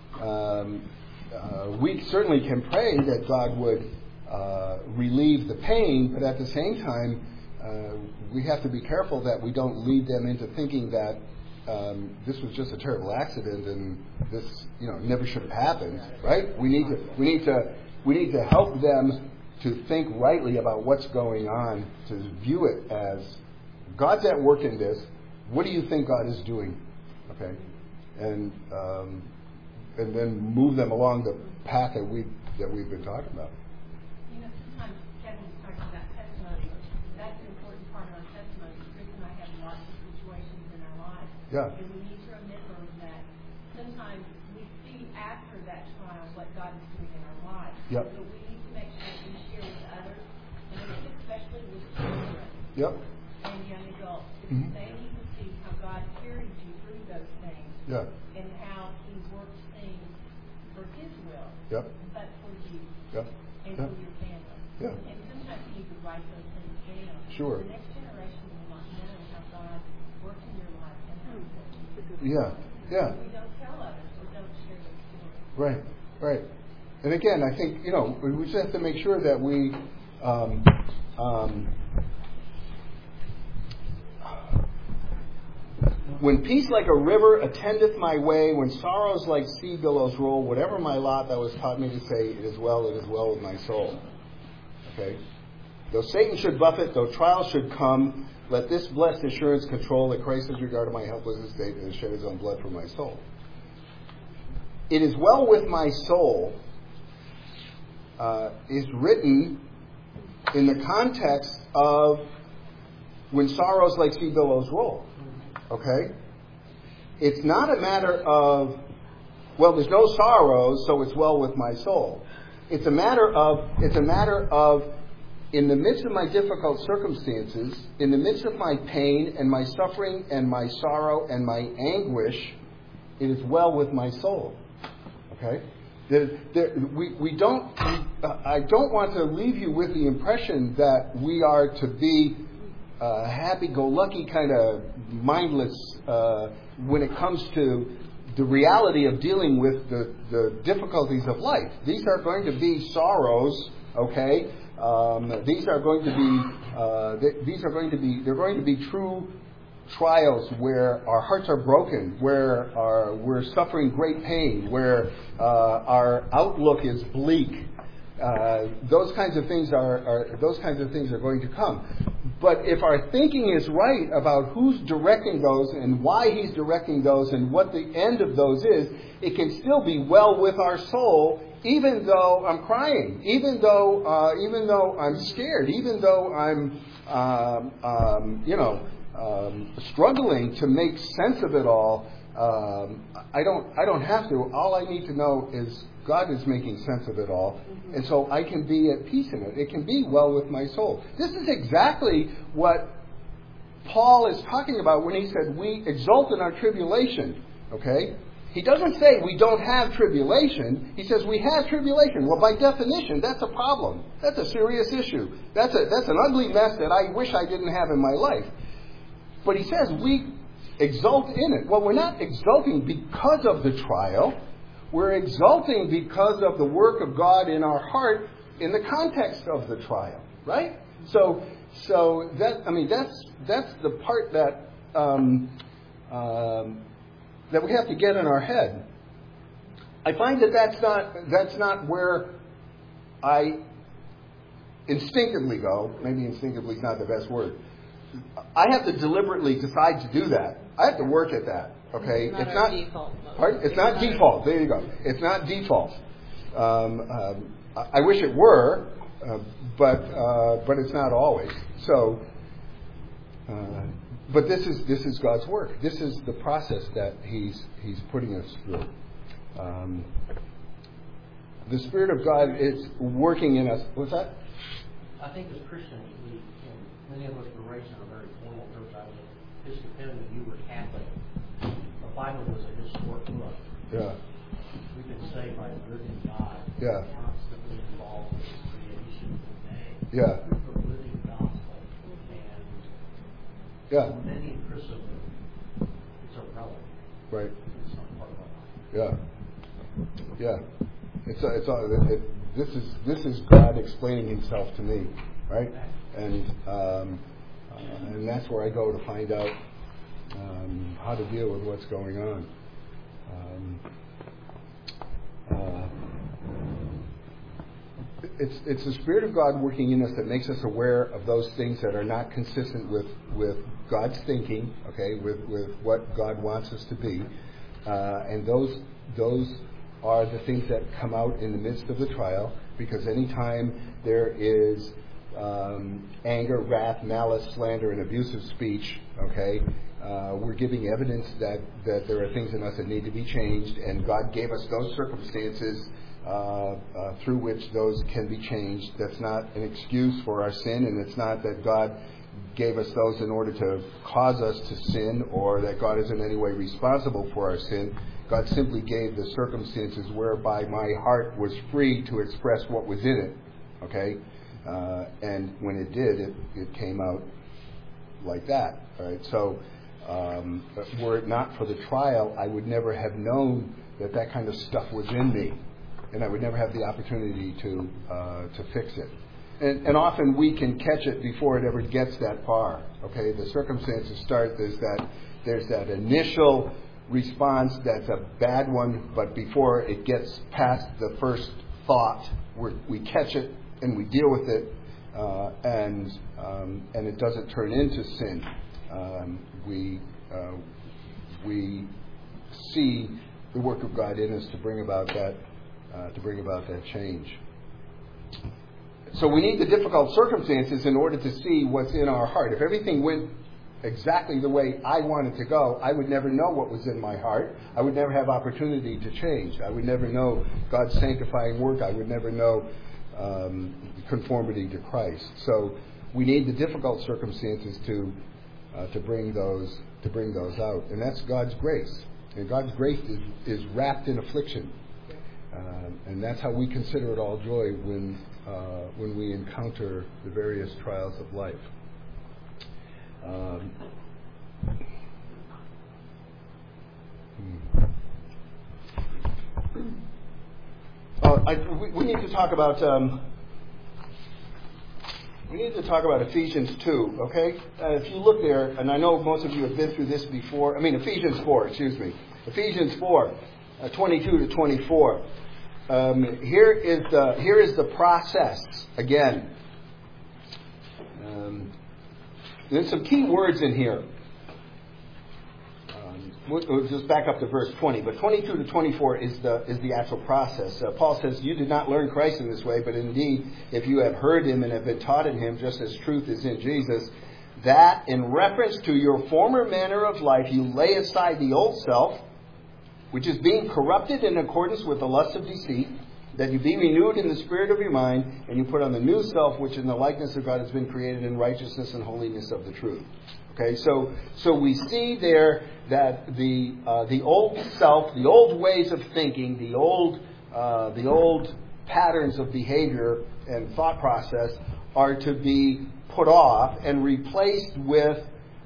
[SPEAKER 1] We certainly can pray that God would relieve the pain, but at the same time, we have to be careful that we don't lead them into thinking that this was just a terrible accident and this, never should have happened, right? We need to help them to think rightly about what's going on, to view it as God's at work in this. What do you think God is doing? Okay, and then move them along the path that we've been talking about.
[SPEAKER 9] Sometimes Kevin's talking about testimony. That's an important part of our testimony. Chris and I have lots of situations in our lives.
[SPEAKER 1] Yeah.
[SPEAKER 9] And we need to remember that sometimes we see after that trial what God is doing in our lives.
[SPEAKER 1] Yep.
[SPEAKER 9] So we need to make sure we share with others, and especially with children.
[SPEAKER 1] Yep.
[SPEAKER 9] And young adults. Mm-hmm. They need to see how God carried you through those things.
[SPEAKER 1] Yeah.
[SPEAKER 9] And how He works things for His will.
[SPEAKER 1] Yep.
[SPEAKER 9] But for you.
[SPEAKER 1] Yep.
[SPEAKER 9] And for your family.
[SPEAKER 1] Yeah.
[SPEAKER 9] And sometimes you need to write those things down.
[SPEAKER 1] Sure.
[SPEAKER 9] The next generation will not know how God worked in your life and how He worked in yours.
[SPEAKER 1] Yeah. Yeah.
[SPEAKER 9] We don't tell others or don't share those stories.
[SPEAKER 1] Right. Right. And again, I think we just have to make sure that we when peace like a river attendeth my way, when sorrows like sea billows roll, whatever my lot thou hast taught me to say, it is well with my soul. Okay? Though Satan should buffet, though trials should come, let this blessed assurance control that Christ has regarded my helpless estate and has shed His own blood for my soul. It is well with my soul is written in the context of when sorrows like sea billows roll. Okay? It's not a matter of, well, there's no sorrows, so it's well with my soul. It's a matter of, in the midst of my difficult circumstances, in the midst of my pain and my suffering and my sorrow and my anguish, it is well with my soul. Okay? I don't want to leave you with the impression that we are to be happy-go-lucky kind of mindless when it comes to the reality of dealing with the difficulties of life. These are going to be sorrows, okay, These are going to be true trials where our hearts are broken, where we're suffering great pain, where our outlook is bleak. Those kinds of things are going to come. But if our thinking is right about who's directing those and why He's directing those and what the end of those is, it can still be well with our soul, even though I'm crying, even though I'm scared, even though I'm struggling to make sense of it all. I don't have to. All I need to know is God is making sense of it all, and so I can be at peace in it. It can be well with my soul. This is exactly what Paul is talking about when he said we exult in our tribulation. Okay? He doesn't say we don't have tribulation. He says we have tribulation. Well, by definition, that's a problem. That's a serious issue. That's an ugly mess that I wish I didn't have in my life. But he says we exult in it. Well, we're not exulting because of the trial. We're exulting because of the work of God in our heart in the context of the trial, right? So that's the part that that we have to get in our head. I find that's not where I instinctively go. Maybe instinctively is not the best word. I have to deliberately decide to do that. I have to work at that. Okay,
[SPEAKER 2] it's not default.
[SPEAKER 1] Pardon? It's not default. There you go. It's not default. I wish it were, but it's not always. So, but this is God's work. This is the process that He's putting us through. The Spirit of God is working in us. What's that?
[SPEAKER 10] I think as Christians, many of us were raised in a very formal church. I was Episcopalian, you were Catholic. The Bible was a historic book.
[SPEAKER 1] Yeah.
[SPEAKER 10] We've been saved by a living God.
[SPEAKER 1] Yeah.
[SPEAKER 10] Constantly involved in creation today.
[SPEAKER 1] Yeah.
[SPEAKER 10] We're the living gospel. And many in Christendom, it's irrelevant.
[SPEAKER 1] Right.
[SPEAKER 10] It's not part of our life.
[SPEAKER 1] Yeah. This is God explaining Himself to me, right? And that's where I go to find out how to deal with what's going on. It's the Spirit of God working in us that makes us aware of those things that are not consistent with God's thinking, okay, with what God wants us to be, and those are the things that come out in the midst of the trial. Because anytime there is anger, wrath, malice, slander, and abusive speech, okay, we're giving evidence that there are things in us that need to be changed, and God gave us those circumstances through which those can be changed. That's not an excuse for our sin, and it's not that God gave us those in order to cause us to sin, or that God is in any way responsible for our sin. God simply gave the circumstances whereby my heart was free to express what was in it, okay? And when it did, it came out like that, all right? So, were it not for the trial, I would never have known that kind of stuff was in me, and I would never have the opportunity to fix it. And often we can catch it before it ever gets that far, okay? The circumstances start, there's that initial response that's a bad one, but before it gets past the first thought, we catch it and we deal with it, and it doesn't turn into sin. We see the work of God in us to bring about that change. So we need the difficult circumstances in order to see what's in our heart. If everything went exactly the way I wanted to go, I would never know what was in my heart. I would never have opportunity to change. I would never know God's sanctifying work. I would never know conformity to Christ. So we need the difficult circumstances to bring those out, and that's God's grace. And God's grace is wrapped in affliction, and that's how we consider it all joy when we encounter the various trials of life. We need to talk about We need to talk about Ephesians 2, okay? If you look there, and I know most of you have been through this before. Ephesians 4, excuse me. Ephesians 4, 22 to 24. Here is the process again. There's some key words in here. We'll just back up to verse 20, but 22 to 24 is the actual process. Paul says, "You did not learn Christ in this way, but indeed, if you have heard Him and have been taught in Him, just as truth is in Jesus, that in reference to your former manner of life, you lay aside the old self, which is being corrupted in accordance with the lust of deceit, that you be renewed in the spirit of your mind, and you put on the new self, which in the likeness of God has been created in righteousness and holiness of the truth." Okay, so we see there that the old self, the old ways of thinking, the old patterns of behavior and thought process are to be put off and replaced with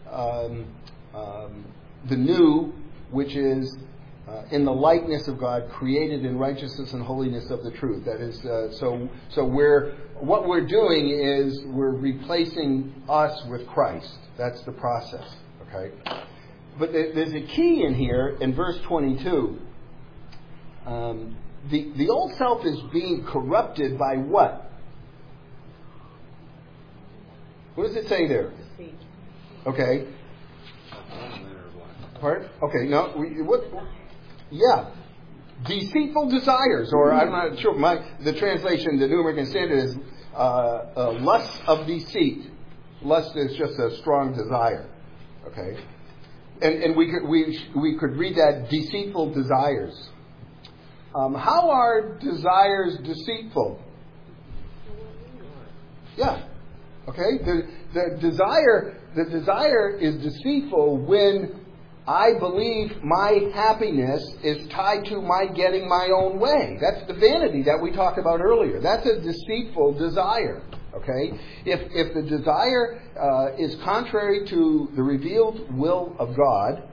[SPEAKER 1] the new, which is in the likeness of God, created in righteousness and holiness of the truth. That is, what we're doing is we're replacing us with Christ. That's the process. Okay, but there's a key in here in verse 22. The old self is being corrupted by what? What does it say there? Okay. Pardon? Okay. No. What? Yeah. Deceitful desires, or I'm not sure. The translation, the New American Standard, is lust of deceit. Lust is just a strong desire. Okay. And we could read that deceitful desires. How are desires deceitful? Yeah. Okay. The desire is deceitful when I believe my happiness is tied to my getting my own way. That's the vanity that we talked about earlier. That's a deceitful desire. Okay? If the desire is contrary to the revealed will of God,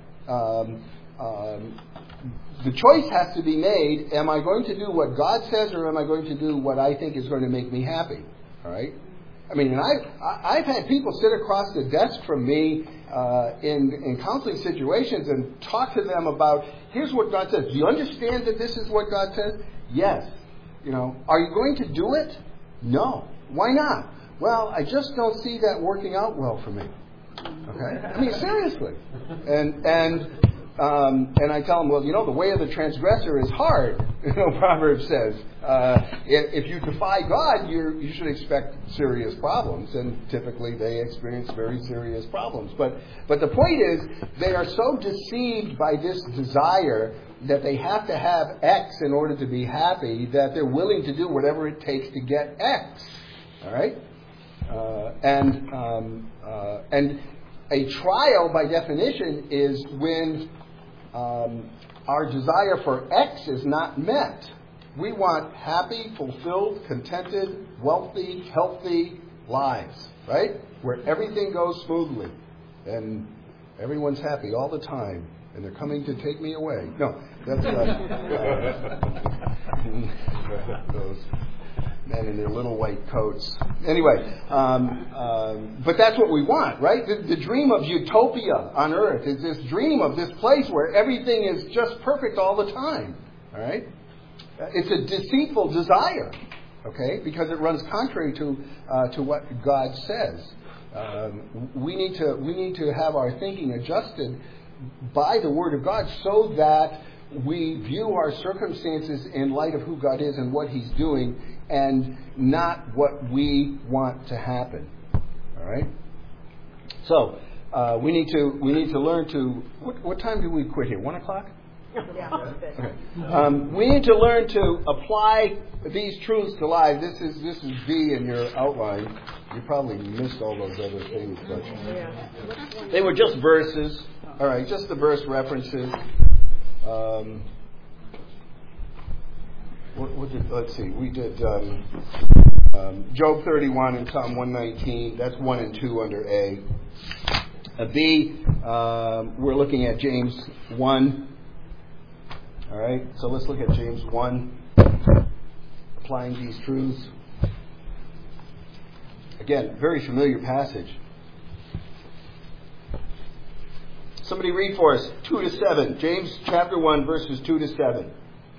[SPEAKER 1] the choice has to be made: am I going to do what God says, or am I going to do what I think is going to make me happy? All right? And I've had people sit across the desk from me in counseling situations and talk to them about, here's what God says. Do you understand that this is what God says? Yes. Are you going to do it? No. Why not? Well, I just don't see that working out well for me. Okay? Seriously. And I tell them, well, the way of the transgressor is hard. Proverbs says, if you defy God, you should expect serious problems, and typically they experience very serious problems. But the point is, they are so deceived by this desire that they have to have X in order to be happy that they're willing to do whatever it takes to get X. All right, and a trial, by definition, is when our desire for X is not met. We want happy, fulfilled, contented, wealthy, healthy lives, right? Where everything goes smoothly and everyone's happy all the time, and they're coming to take me away. No, that's those men in their little white coats. Anyway, but that's what we want, right? The dream of utopia on earth is this dream of this place where everything is just perfect all the time. All right? It's a deceitful desire, okay? Because it runs contrary to what God says. We need to have our thinking adjusted by the Word of God so that we view our circumstances in light of who God is and what He's doing, and not what we want to happen. All right. So we need to learn to. What time do we quit here? 1 o'clock.
[SPEAKER 5] Yeah.
[SPEAKER 1] Okay. We need to learn to apply these truths to life. This is B in your outline. You probably missed all those other things, but they were just verses. All right, just the verse references. Let's see. We did Job 31 and Psalm 119. That's 1 and 2 under A. B, we're looking at James 1. All right. So let's look at James 1, applying these truths. Again, very familiar passage. Somebody read for us 2-7. James chapter 1, verses 2-7.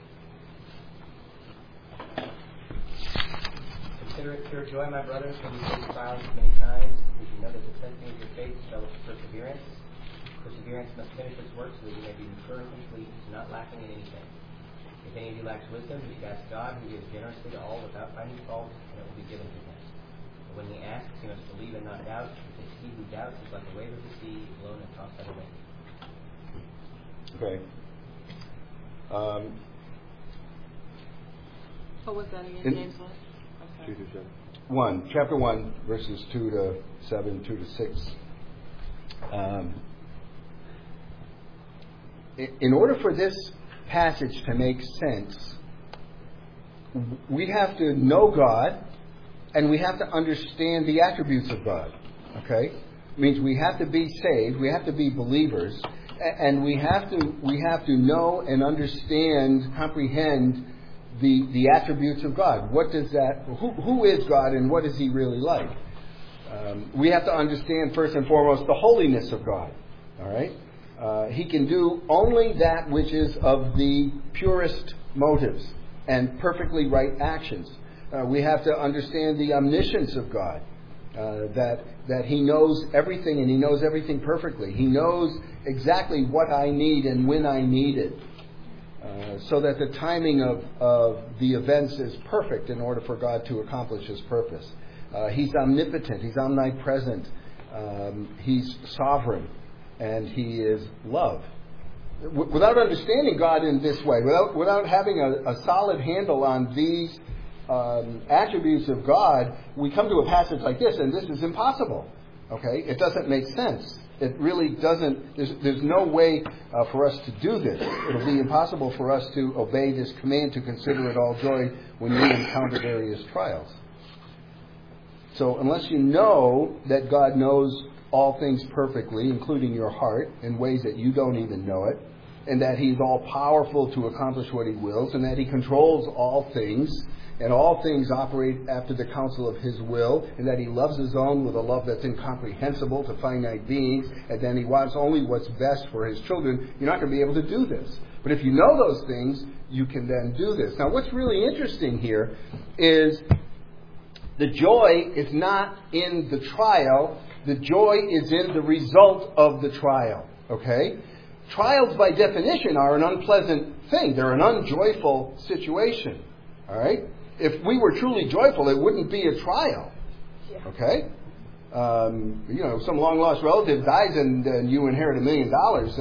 [SPEAKER 11] Consider it pure joy, my brothers, when you face trials many times, because you know that the testing of your faith develops perseverance. Perseverance must finish its work so that you may be mature and complete, not lacking in anything. If any of you lacks wisdom, you should ask God, who gives generously to all without finding fault, and it will be given to him. But when he asks, he must believe and not doubt, because he who doubts is like a wave of the sea, blown and tossed by the wind.
[SPEAKER 1] Okay.
[SPEAKER 2] What was that again, James? Okay.
[SPEAKER 1] 2-7. Chapter 1, verses 2-7, 2-6. In order for this passage to make sense, we have to know God, and we have to understand the attributes of God. Okay? It means we have to be saved, we have to be believers, and we have to know and understand, comprehend the attributes of God. What does that? Who is God, and what is He really like? We have to understand first and foremost the holiness of God. All right, He can do only that which is of the purest motives and perfectly right actions. We have to understand the omniscience of God. That He knows everything, and He knows everything perfectly. He knows exactly what I need and when I need it, so that the timing of the events is perfect in order for God to accomplish His purpose. He's omnipotent. He's omnipresent. He's sovereign, and He is love. Without understanding God in this way, without having a solid handle on these attributes of God, we come to a passage like this, and this is impossible. Okay? It doesn't make sense. It really doesn't. There's no way for us to do this. It'll be impossible for us to obey this command to consider it all joy when we encounter various trials. So unless you know that God knows all things perfectly, including your heart, in ways that you don't even know it, and that He's all powerful to accomplish what He wills, and that He controls all things, and all things operate after the counsel of His will, and that He loves His own with a love that's incomprehensible to finite beings, and then He wants only what's best for His children, you're not going to be able to do this. But if you know those things, you can then do this. Now, what's really interesting here is the joy is not in the trial. The joy is in the result of the trial. Okay? Trials, by definition, are an unpleasant thing. They're an unjoyful situation. All right? If we were truly joyful, it wouldn't be a trial. Okay? Some long-lost relative dies and you inherit $1 million.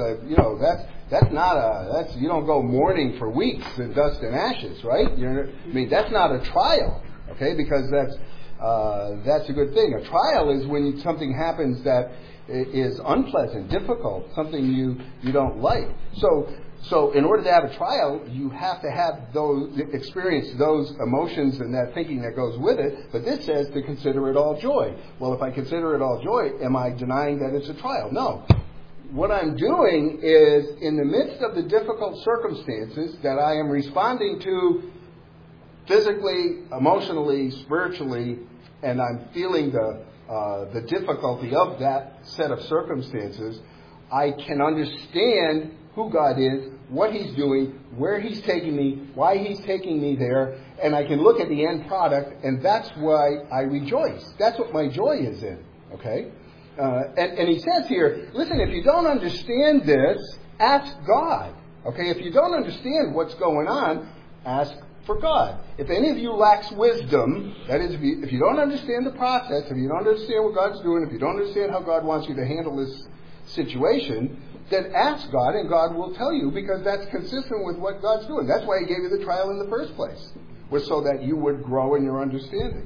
[SPEAKER 1] That's you don't go mourning for weeks in dust and ashes, right? That's not a trial. Okay? Because that's a good thing. A trial is when something happens that is unpleasant, difficult, something you don't like. So in order to have a trial, you have to have experience those emotions and that thinking that goes with it. But this says to consider it all joy. Well, if I consider it all joy, am I denying that it's a trial? No. What I'm doing is, in the midst of the difficult circumstances that I am responding to physically, emotionally, spiritually, and I'm feeling the difficulty of that set of circumstances, I can understand who God is, what He's doing, where He's taking me, why He's taking me there, and I can look at the end product, and that's why I rejoice. That's what my joy is in. Okay? And He says here, listen, if you don't understand this, ask God. Okay? If you don't understand what's going on, ask for God. If any of you lacks wisdom, that is, if you don't understand the process, if you don't understand what God's doing, if you don't understand how God wants you to handle this situation, then ask God, and God will tell you, because that's consistent with what God's doing. That's why He gave you the trial in the first place, was so that you would grow in your understanding.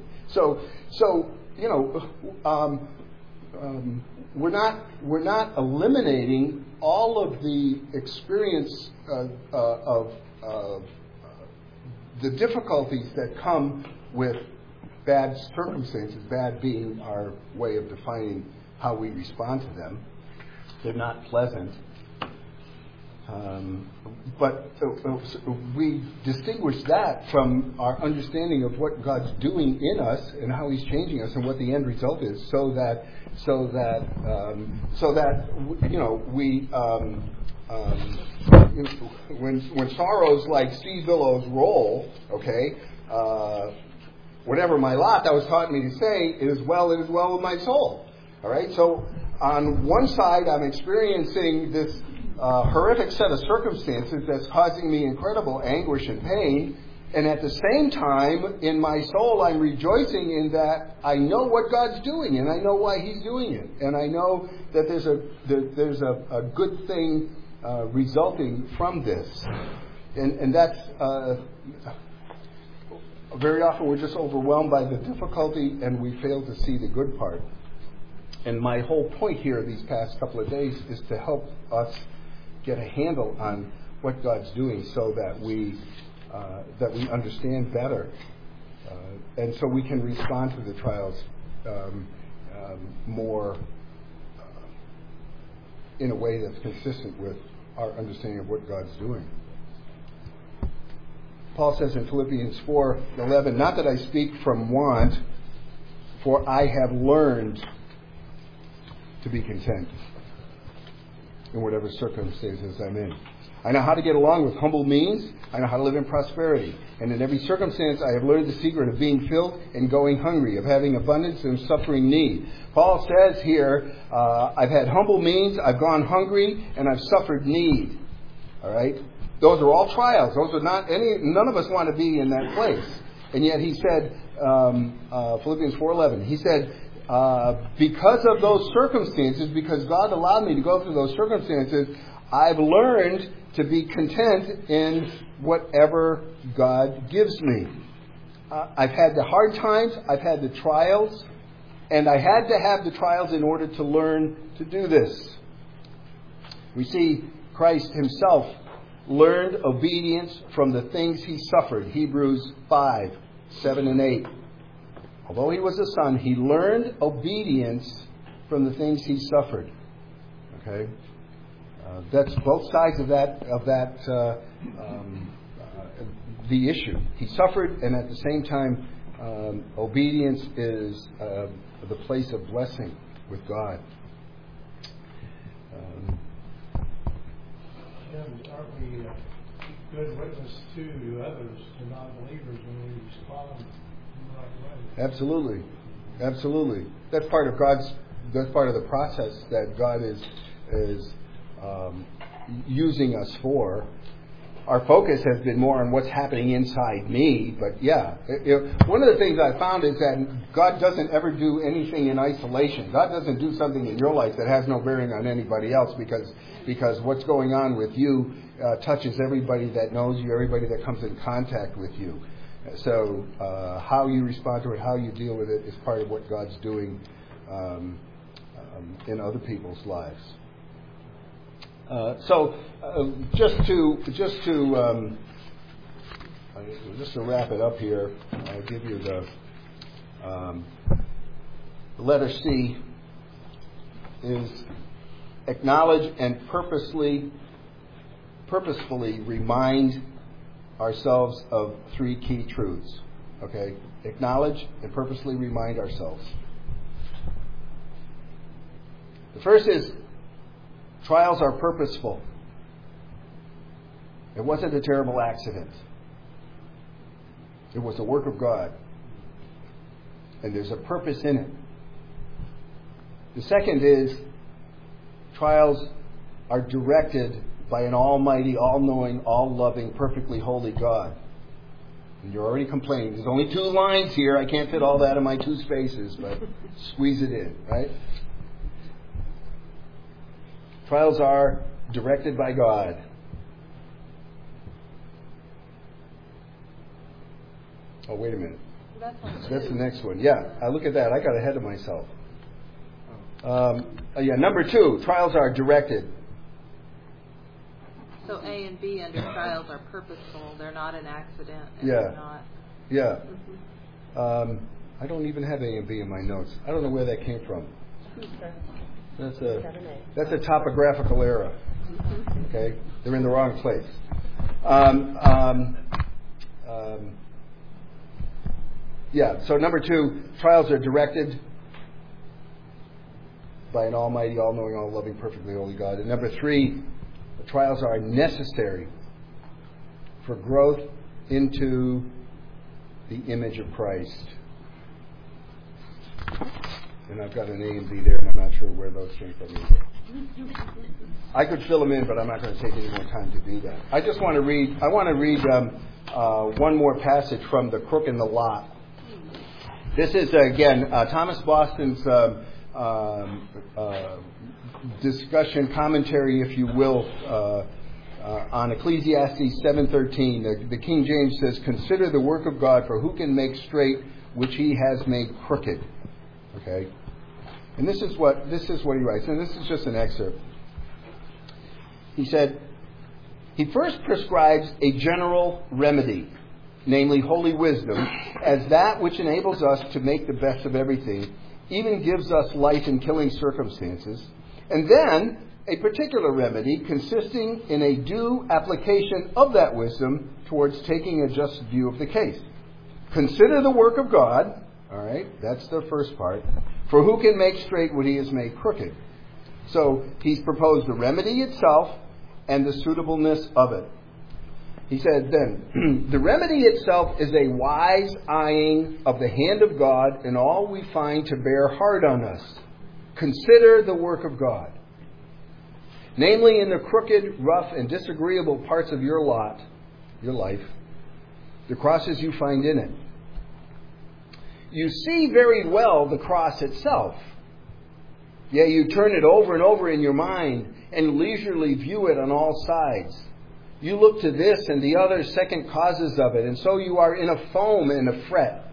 [SPEAKER 1] We're not eliminating all of the experience of the difficulties that come with bad circumstances, bad being our way of defining how we respond to them. They're not pleasant. But we distinguish that from our understanding of what God's doing in us and how He's changing us and what the end result is, so that we when sorrows like sea billows roll, whatever my lot, that was taught me to say, it is well with my soul. All right. So on one side, I'm experiencing this horrific set of circumstances that's causing me incredible anguish and pain. And at the same time, in my soul, I'm rejoicing in that I know what God's doing, and I know why He's doing it. And I know that there's a good thing resulting from this. And that's... very often we're just overwhelmed by the difficulty, and we fail to see the good part. And my whole point here these past couple of days is to help us get a handle on what God's doing, so that we understand better, and so we can respond to the trials more in a way that's consistent with our understanding of what God's doing. Paul says in Philippians 4:11, "Not that I speak from want, for I have learned to be content in whatever circumstances I'm in. I know how to get along with humble means. I know how to live in prosperity. And in every circumstance I have learned the secret of being filled and going hungry, of having abundance and suffering need." Paul says here, I've had humble means, I've gone hungry, and I've suffered need. All right? Those are all trials. Those are not none of us want to be in that place. And yet he said, Philippians 4:11, he said, because of those circumstances, because God allowed me to go through those circumstances, I've learned to be content in whatever God gives me. I've had the hard times, I've had the trials, and I had to have the trials in order to learn to do this. We see Christ Himself learned obedience from the things He suffered. Hebrews 5:7 and 8. Although He was a son, He learned obedience from the things He suffered. Okay, that's both sides of the issue. He suffered, and at the same time, obedience is the place of blessing with God.
[SPEAKER 8] Aren't we a good witness to others, to non-believers, when we respond in the right way?
[SPEAKER 1] Absolutely, absolutely. That's part of the process that God is using us for. Our focus has been more on what's happening inside me, but yeah, one of the things I found is that God doesn't ever do anything in isolation. God doesn't do something in your life that has no bearing on anybody else, because what's going on with you touches everybody that knows you, everybody that comes in contact with you. So how you respond to it, how you deal with it, is part of what God's doing in other people's lives. Just to wrap it up here, I'll give you the letter C is acknowledge and purposefully remind ourselves of three key truths. Okay? Acknowledge and purposely remind ourselves. The first is trials are purposeful. It wasn't a terrible accident. It was a work of God. And there's a purpose in it. The second is trials are directed by an almighty, all-knowing, all-loving, perfectly holy God. And you're already complaining. There's only 2 lines here. I can't fit all that in my 2 spaces, but squeeze it in, right? Trials are directed by God. Oh, wait a minute. That's the next one. Yeah, I look at that. I got ahead of myself. Number 2, trials are directed.
[SPEAKER 2] So A and B under trials are purposeful. They're not an accident. And
[SPEAKER 1] yeah.
[SPEAKER 2] They're not.
[SPEAKER 1] Yeah. I don't even have A and B in my notes. I don't know where that came from. That's a topographical error. Okay? They're in the wrong place. So number 2, trials are directed by an almighty, all-knowing, all-loving, perfectly holy God. And number 3, the trials are necessary for growth into the image of Christ. And I've got an A and B there, and I'm not sure where those came from either. I could fill them in, but I'm not going to take any more time to do that. I want to read one more passage from The Crook and the Lot. This is, again, Thomas Boston's discussion, commentary, if you will, on Ecclesiastes 7:13. The King James says, "Consider the work of God, for who can make straight which he has made crooked?" Okay? And this is what he writes, and this is just an excerpt. He said, he first prescribes a general remedy, namely holy wisdom, as that which enables us to make the best of everything, even gives us life in killing circumstances, and then a particular remedy consisting in a due application of that wisdom towards taking a just view of the case. Consider the work of God. All right, that's the first part. For who can make straight what he has made crooked? So he's proposed the remedy itself and the suitableness of it. He said then, the remedy itself is a wise eyeing of the hand of God in all we find to bear hard on us. Consider the work of God. Namely, in the crooked, rough, and disagreeable parts of your lot, your life, the crosses you find in it. You see very well the cross itself. Yeah, you turn it over and over in your mind and leisurely view it on all sides. You look to this and the other second causes of it, and so you are in a foam and a fret.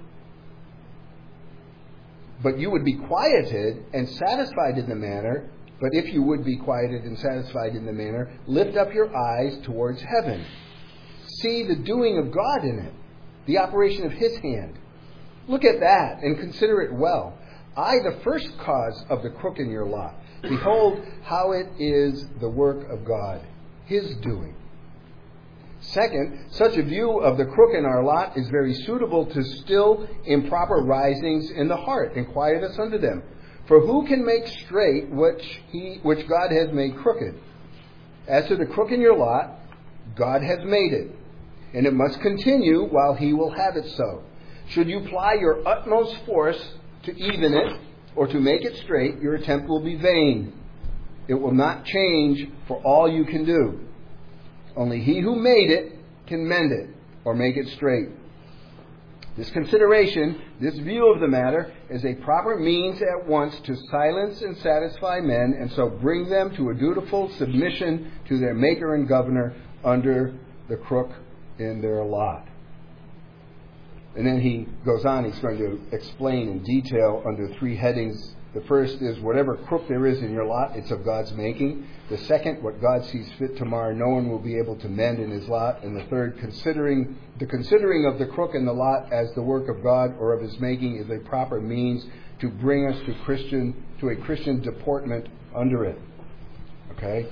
[SPEAKER 1] But you would be quieted and satisfied in the manner, but if you would be quieted and satisfied in the manner, lift up your eyes towards heaven. See the doing of God in it, the operation of His hand. Look at that and consider it well. I, the first cause of the crook in your lot. Behold how it is the work of God, His doing. Second, such a view of the crook in our lot is very suitable to still improper risings in the heart and quiet us under them. For who can make straight which God has made crooked? As to the crook in your lot, God has made it, and it must continue while He will have it so. Should you ply your utmost force to even it or to make it straight, your attempt will be vain. It will not change for all you can do. Only He who made it can mend it or make it straight. This consideration, this view of the matter, is a proper means at once to silence and satisfy men, and so bring them to a dutiful submission to their Maker and Governor under the crook in their lot. And then he goes on, he's going to explain in detail under 3 headings. The first is whatever crook there is in your lot, it's of God's making. The second, what God sees fit to mar, no one will be able to mend in his lot. And the third, considering of the crook in the lot as the work of God or of His making is a proper means to bring us to a Christian deportment under it. Okay?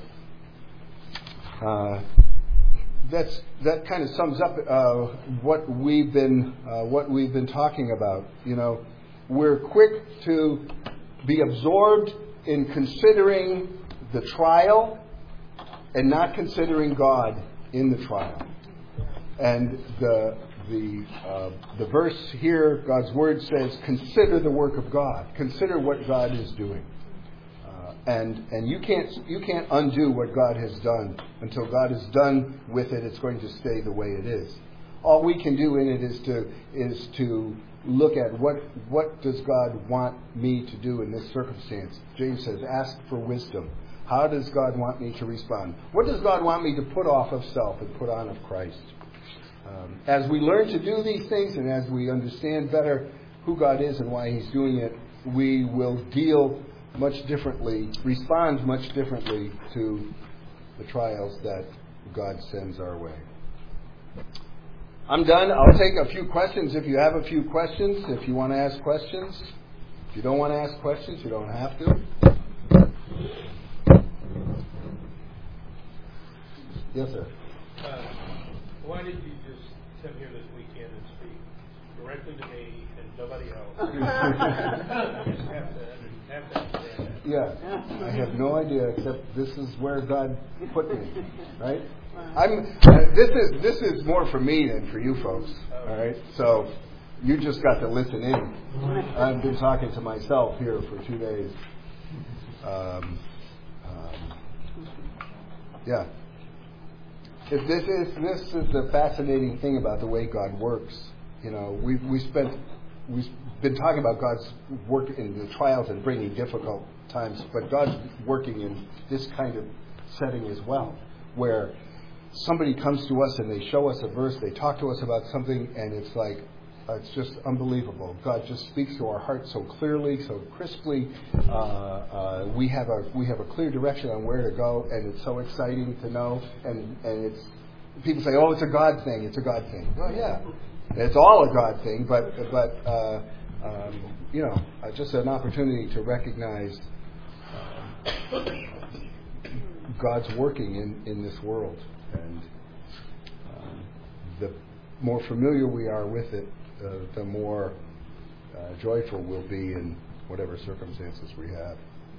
[SPEAKER 1] That kind of sums up what we've been talking about. You know, we're quick to be absorbed in considering the trial and not considering God in the trial. And the verse here, God's Word says, "Consider the work of God. Consider what God is doing." And you can't undo what God has done. Until God is done with it, it's going to stay the way it is. All we can do in it is to look at what does God want me to do in this circumstance. James says, ask for wisdom. How does God want me to respond? What does God want me to put off of self and put on of Christ? As we learn to do these things and as we understand better who God is and why He's doing it, we will deal much differently, respond much differently to the trials that God sends our way. I'm done. I'll take a few questions if you have a few questions, if you want to ask questions. If you don't want to ask questions, you don't have to. Yes, sir.
[SPEAKER 3] Why did you just come here this weekend and speak directly to me and nobody else? You just have to understand that.
[SPEAKER 1] Yeah, I have no idea, except this is where God put me, right? This is more for me than for you folks, all right? So you just got to listen in. I've been talking to myself here for 2 days. Yeah. This is the fascinating thing about the way God works. You know, we've been talking about God's work in the trials and bringing difficult times, but God's working in this kind of setting as well, where somebody comes to us and they show us a verse, they talk to us about something, and it's like, it's just unbelievable. God just speaks to our hearts so clearly, so crisply. We have a clear direction on where to go, and it's so exciting to know. And it's people say, "Oh, it's a God thing. It's a God thing." Well, yeah, it's all a God thing, but you know, just an opportunity to recognize God's working in this world, and the more familiar we are with it, the more joyful we'll be in whatever circumstances we have.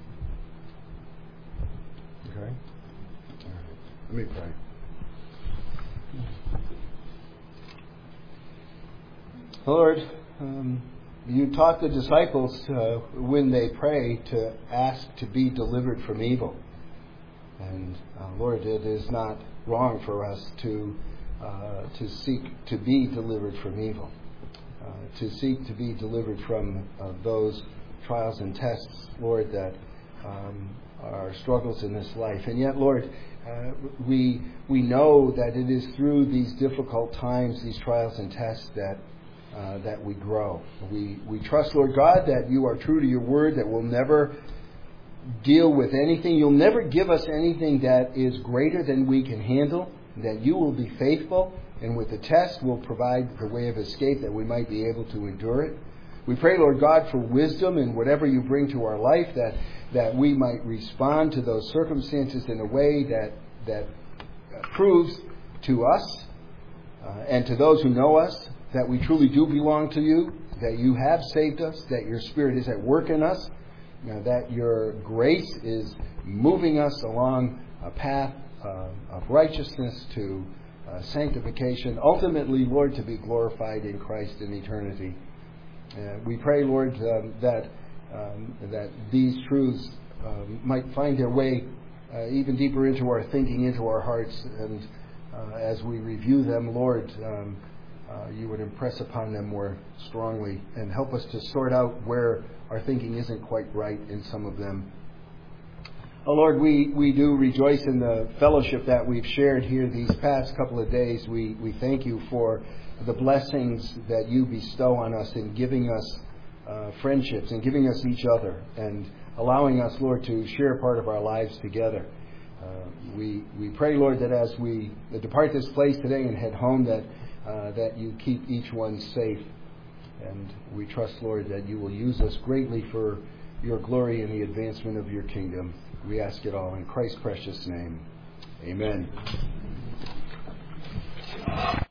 [SPEAKER 1] Okay? All right. Let me pray. Lord, you taught the disciples when they pray to ask to be delivered from evil. And Lord, it is not wrong for us to seek to be delivered from evil. To seek to be delivered from those trials and tests, Lord, that are struggles in this life. And yet, Lord, we know that it is through these difficult times, these trials and tests, that we grow. We trust, Lord God, that you are true to your word, that we'll never deal with anything. You'll never give us anything that is greater than we can handle, that you will be faithful, and with the test will provide the way of escape that we might be able to endure it. We pray, Lord God, for wisdom in whatever you bring to our life, that we might respond to those circumstances in a way that proves to us and to those who know us that we truly do belong to you, that you have saved us, that your Spirit is at work in us, that your grace is moving us along a path of righteousness to sanctification, ultimately, Lord, to be glorified in Christ in eternity. We pray, Lord, that these truths might find their way even deeper into our thinking, into our hearts, and as we review them, Lord, you would impress upon them more strongly and help us to sort out where our thinking isn't quite right in some of them. Oh, Lord, we do rejoice in the fellowship that we've shared here these past couple of days. We thank you for the blessings that you bestow on us in giving us friendships and giving us each other and allowing us, Lord, to share part of our lives together. We pray, Lord, that as we depart this place today and head home, that you keep each one safe. And we trust, Lord, that you will use us greatly for your glory and the advancement of your kingdom. We ask it all in Christ's precious name. Amen.